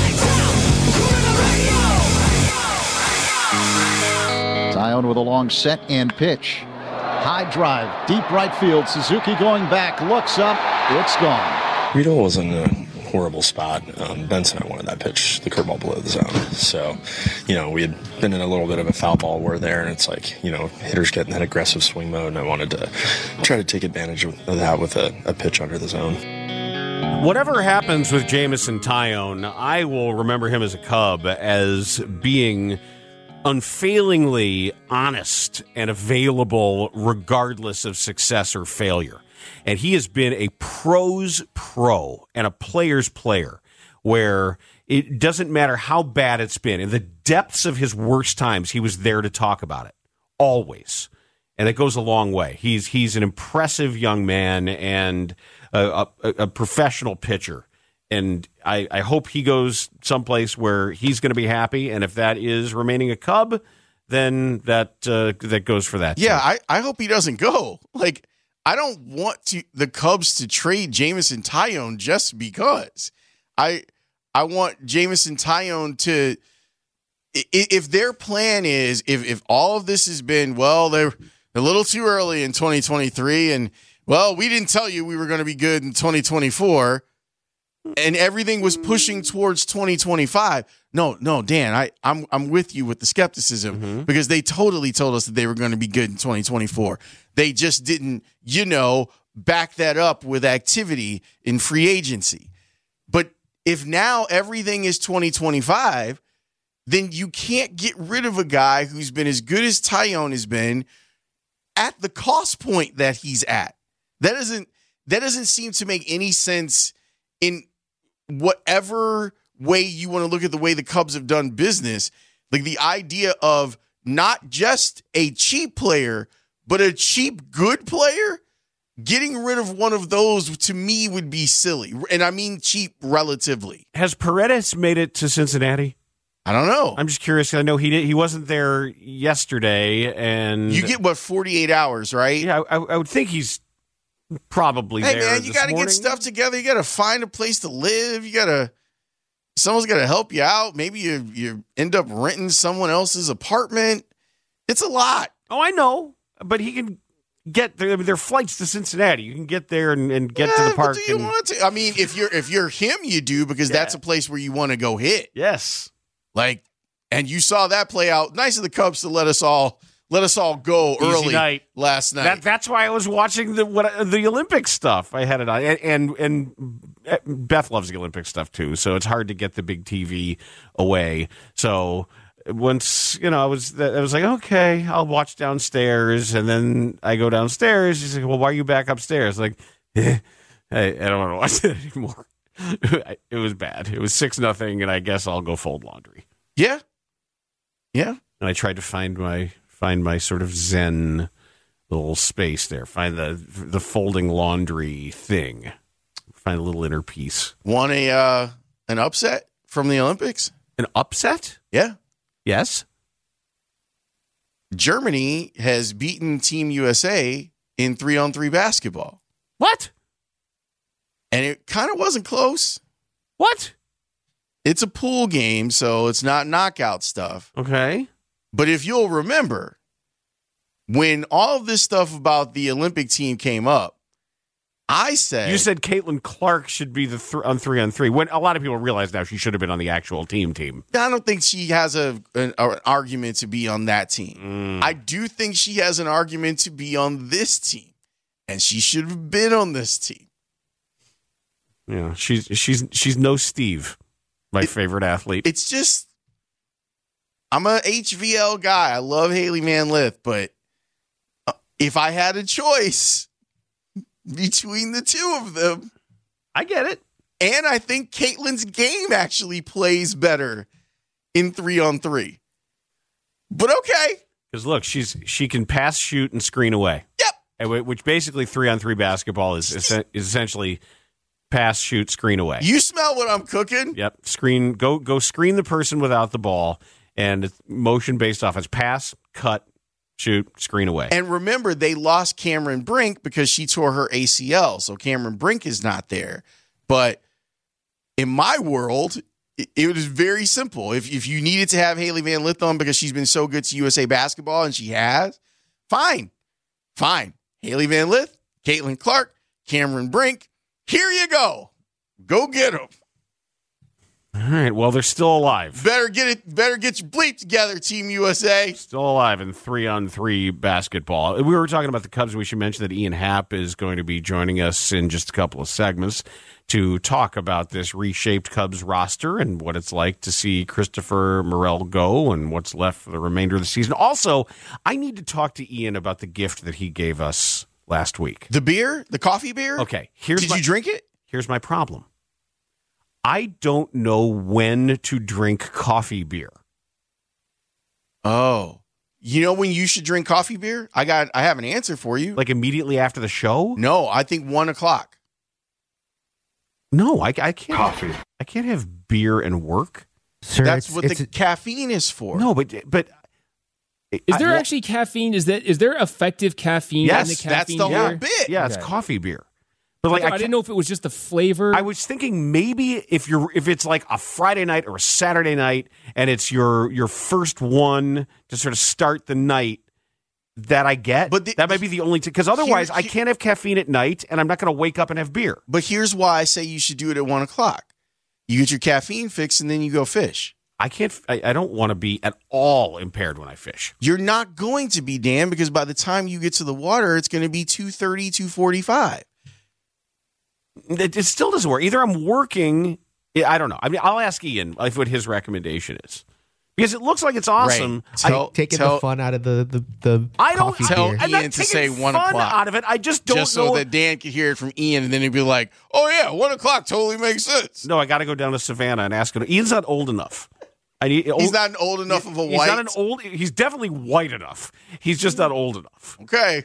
Zion with a long set and pitch. High drive, deep right field. Suzuki going back, looks up, it's gone. Rito was in a horrible spot. Benson wanted that pitch, the curveball below the zone. So, we had been in a little bit of a foul ball war there, and it's like, hitters get in that aggressive swing mode, and I wanted to try to take advantage of that with a pitch under the zone. Whatever happens with Jameson Taillon, I will remember him as a Cub as being unfailingly honest and available regardless of success or failure. And he has been a pro's pro and a player's player, where it doesn't matter how bad it's been. In the depths of his worst times, he was there to talk about it, always. And it goes a long way. He's an impressive young man and a professional pitcher. And I hope he goes someplace where he's going to be happy. And if that is remaining a Cub, then that goes for that. Yeah, I hope he doesn't go. Like, I don't want the Cubs to trade Jameson Taillon just because. I want Jameson Taillon to, if their plan is, if all of this has been, well, they're a little too early in 2023, and, well, we didn't tell you we were going to be good in 2024, and everything was pushing towards 2025. No, Dan, I'm with you with the skepticism, because they totally told us that they were going to be good in 2024. They just didn't, back that up with activity in free agency. But if now everything is 2025, then you can't get rid of a guy who's been as good as Taillon has been at the cost point that he's at. That doesn't seem to make any sense in whatever way you want to look at the way the Cubs have done business. Like, the idea of not just a cheap player, but a cheap good player, getting rid of one of those to me would be silly. And I mean cheap relatively. Has Paredes made it to Cincinnati? I don't know. I'm just curious. I know he wasn't there yesterday, and you get 48 hours, right? Yeah, I would think he's probably there. Hey man, you got to get stuff together. You got to find a place to live. Someone's got to help you out. Maybe you end up renting someone else's apartment. It's a lot. Oh, I know, but he can get there. I mean, there are flights to Cincinnati. You can get there and get to the park. But do you want to? I mean, if you're him, you do, because that's a place where you want to go hit. Yes. And you saw that play out. Nice of the Cubs to let us all go early last night. That's why I was watching the Olympic stuff. I had it on, and Beth loves the Olympic stuff too. So it's hard to get the big TV away. So once I was like, okay, I'll watch downstairs, and then I go downstairs. She's like, well, why are you back upstairs? Like, I don't want to watch it anymore. It was bad. It was 6-0, and I guess I'll go fold laundry. Yeah. And I tried to find my sort of zen little space there. Find the folding laundry thing. Find a little inner peace. Want an upset from the Olympics? An upset? Yeah. Yes. Germany has beaten Team USA in 3-on-3 basketball. What? And it kind of wasn't close. What? It's a pool game, so it's not knockout stuff. Okay. But if you'll remember, when all of this stuff about the Olympic team came up, I said... You said Caitlin Clark should be on 3-on-3. When a lot of people realize now she should have been on the actual team. I don't think she has an argument to be on that team. I do think she has an argument to be on this team. And she should have been on this team. Yeah, she's no Steve, my favorite athlete. It's just, I'm a HVL guy. I love Haley Van Lith, but if I had a choice between the two of them, I get it. And I think Caitlin's game actually plays better in 3-on-3. But okay. Because look, she can pass, shoot, and screen away. Yep. Which basically 3-on-3 basketball is essentially pass, shoot, screen away. You smell what I'm cooking? Yep. Screen. Go screen the person without the ball, and it's motion-based offense. Pass, cut, shoot, screen away. And remember, they lost Cameron Brink because she tore her ACL, so Cameron Brink is not there. But in my world, it was very simple. If you needed to have Haley Van Lith on because she's been so good to USA basketball, and she has, fine. Haley Van Lith, Caitlin Clark, Cameron Brink, here you go. Go get them. All right, well, they're still alive. Better get your bleep together, Team USA. Still alive in 3-on-3 basketball. We were talking about the Cubs. We should mention that Ian Happ is going to be joining us in just a couple of segments to talk about this reshaped Cubs roster and what it's like to see Christopher Morel go and what's left for the remainder of the season. Also, I need to talk to Ian about the gift that he gave us last week. The beer? The coffee beer? Okay. Did you drink it? Here's my problem. I don't know when to drink coffee beer. Oh. You know when you should drink coffee beer? I have an answer for you. Like immediately after the show? No, I think 1:00. No, I can't. Coffee. I can't have beer and work. Sir, that's what the caffeine is for. No, but is there actually caffeine? Is there effective caffeine in the caffeine that's the beer? whole bit. Yeah, it's coffee beer. But like, I didn't know if it was just the flavor. I was thinking maybe if it's like a Friday night or a Saturday night, and it's your first one to sort of start the night, that I get. But that might be the only because otherwise I can't have caffeine at night, and I'm not going to wake up and have beer. But here's why I say you should do it at 1:00. You get your caffeine fix, and then you go fish. I can't. I don't want to be at all impaired when I fish. You're not going to be, Dan, because by the time you get to the water, it's going to be 2:30, 2:45. It still doesn't work. Either I'm working. I don't know. I mean, I'll ask Ian what his recommendation is. Because it looks like it's awesome. Right. Taking the fun out of the I don't coffee tell beer. Ian not to taking say fun 1:00 out of it. I just don't just know. so that Dan can hear it from Ian, and then he'd be like, "Oh yeah, 1:00 totally makes sense." No, I got to go down to Savannah and ask him. Ian's not old enough. He's not old enough of a white. He's not an old. He's definitely white enough. He's just not old enough. Okay.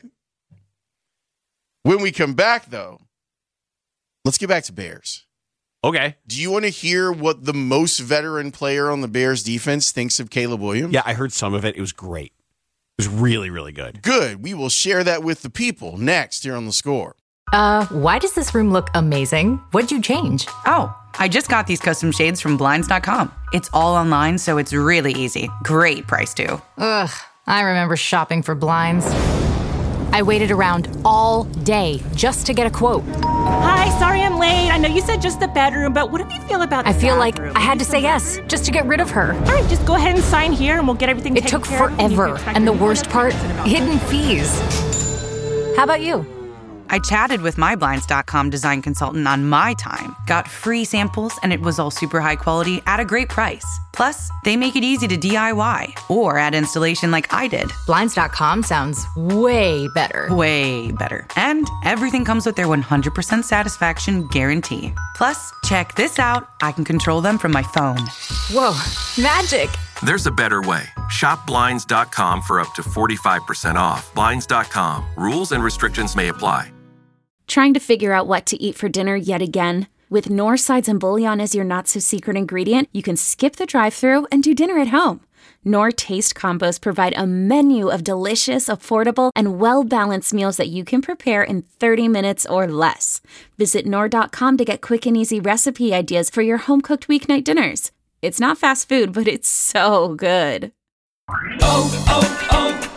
When we come back, though, let's get back to Bears. Okay. Do you want to hear what the most veteran player on the Bears defense thinks of Caleb Williams? Yeah, I heard some of it. It was great. It was really, really good. Good. We will share that with the people next here on The Score. Why does this room look amazing? What'd you change? Oh, I just got these custom shades from Blinds.com. It's all online, so it's really easy. Great price, too. Ugh, I remember shopping for blinds. I waited around all day just to get a quote. Hi, sorry I'm late. I know you said just the bedroom, but what do you feel about the I feel like bathroom? I had to say yes just to get rid of her. All right, just go ahead and sign here and we'll get everything It taken took care of. forever, and the worst part, hidden fees. How about you? I chatted with my Blinds.com design consultant on my time, got free samples, and it was all super high quality at a great price. Plus, they make it easy to DIY or add installation like I did. Blinds.com sounds way better. Way better. And everything comes with their 100% satisfaction guarantee. Plus, check this out. I can control them from my phone. Whoa, magic. There's a better way. Shop Blinds.com for up to 45% off. Blinds.com. Rules and restrictions may apply. Trying to figure out what to eat for dinner yet again? With Knorr sides and bouillon as your not-so-secret ingredient, you can skip the drive-thru and do dinner at home. Knorr Taste Combos provide a menu of delicious, affordable, and well-balanced meals that you can prepare in 30 minutes or less. Visit Knorr.com to get quick and easy recipe ideas for your home-cooked weeknight dinners. It's not fast food, but it's so good.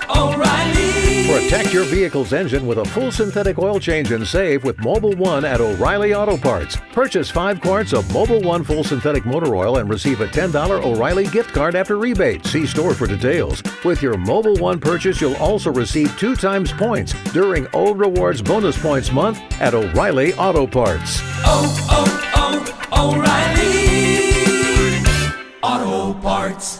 O'Reilly. Protect your vehicle's engine with a full synthetic oil change and save with Mobil 1 at O'Reilly Auto Parts. Purchase 5 quarts of Mobil 1 full synthetic motor oil and receive a $10 O'Reilly gift card after rebate. See store for details. With your Mobil 1 purchase, you'll also receive 2 times points during O Rewards Bonus Points Month at O'Reilly Auto Parts. O'Reilly Auto Parts.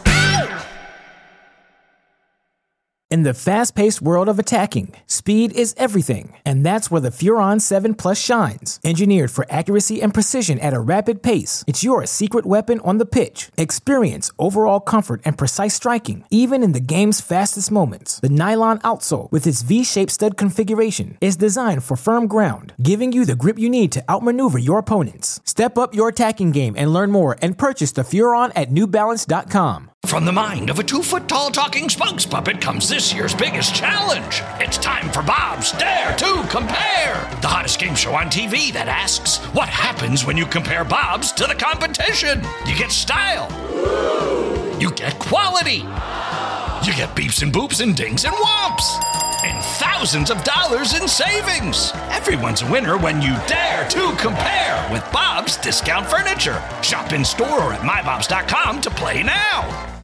In the fast-paced world of attacking, speed is everything, and that's where the Furon 7 Plus shines. Engineered for accuracy and precision at a rapid pace, it's your secret weapon on the pitch. Experience overall comfort and precise striking, even in the game's fastest moments. The nylon outsole, with its V-shaped stud configuration, is designed for firm ground, giving you the grip you need to outmaneuver your opponents. Step up your attacking game and learn more and purchase the Furon at NewBalance.com. From the mind of a 2-foot-tall talking spokes puppet comes this year's biggest challenge. It's time for Bob's Dare to Compare, the hottest game show on TV that asks, what happens when you compare Bob's to the competition? You get style. You get quality. You get beeps and boops and dings and whomps. And thousands of dollars in savings. Everyone's a winner when you dare to compare with Bob's Discount Furniture. Shop in store or at mybobs.com to play now.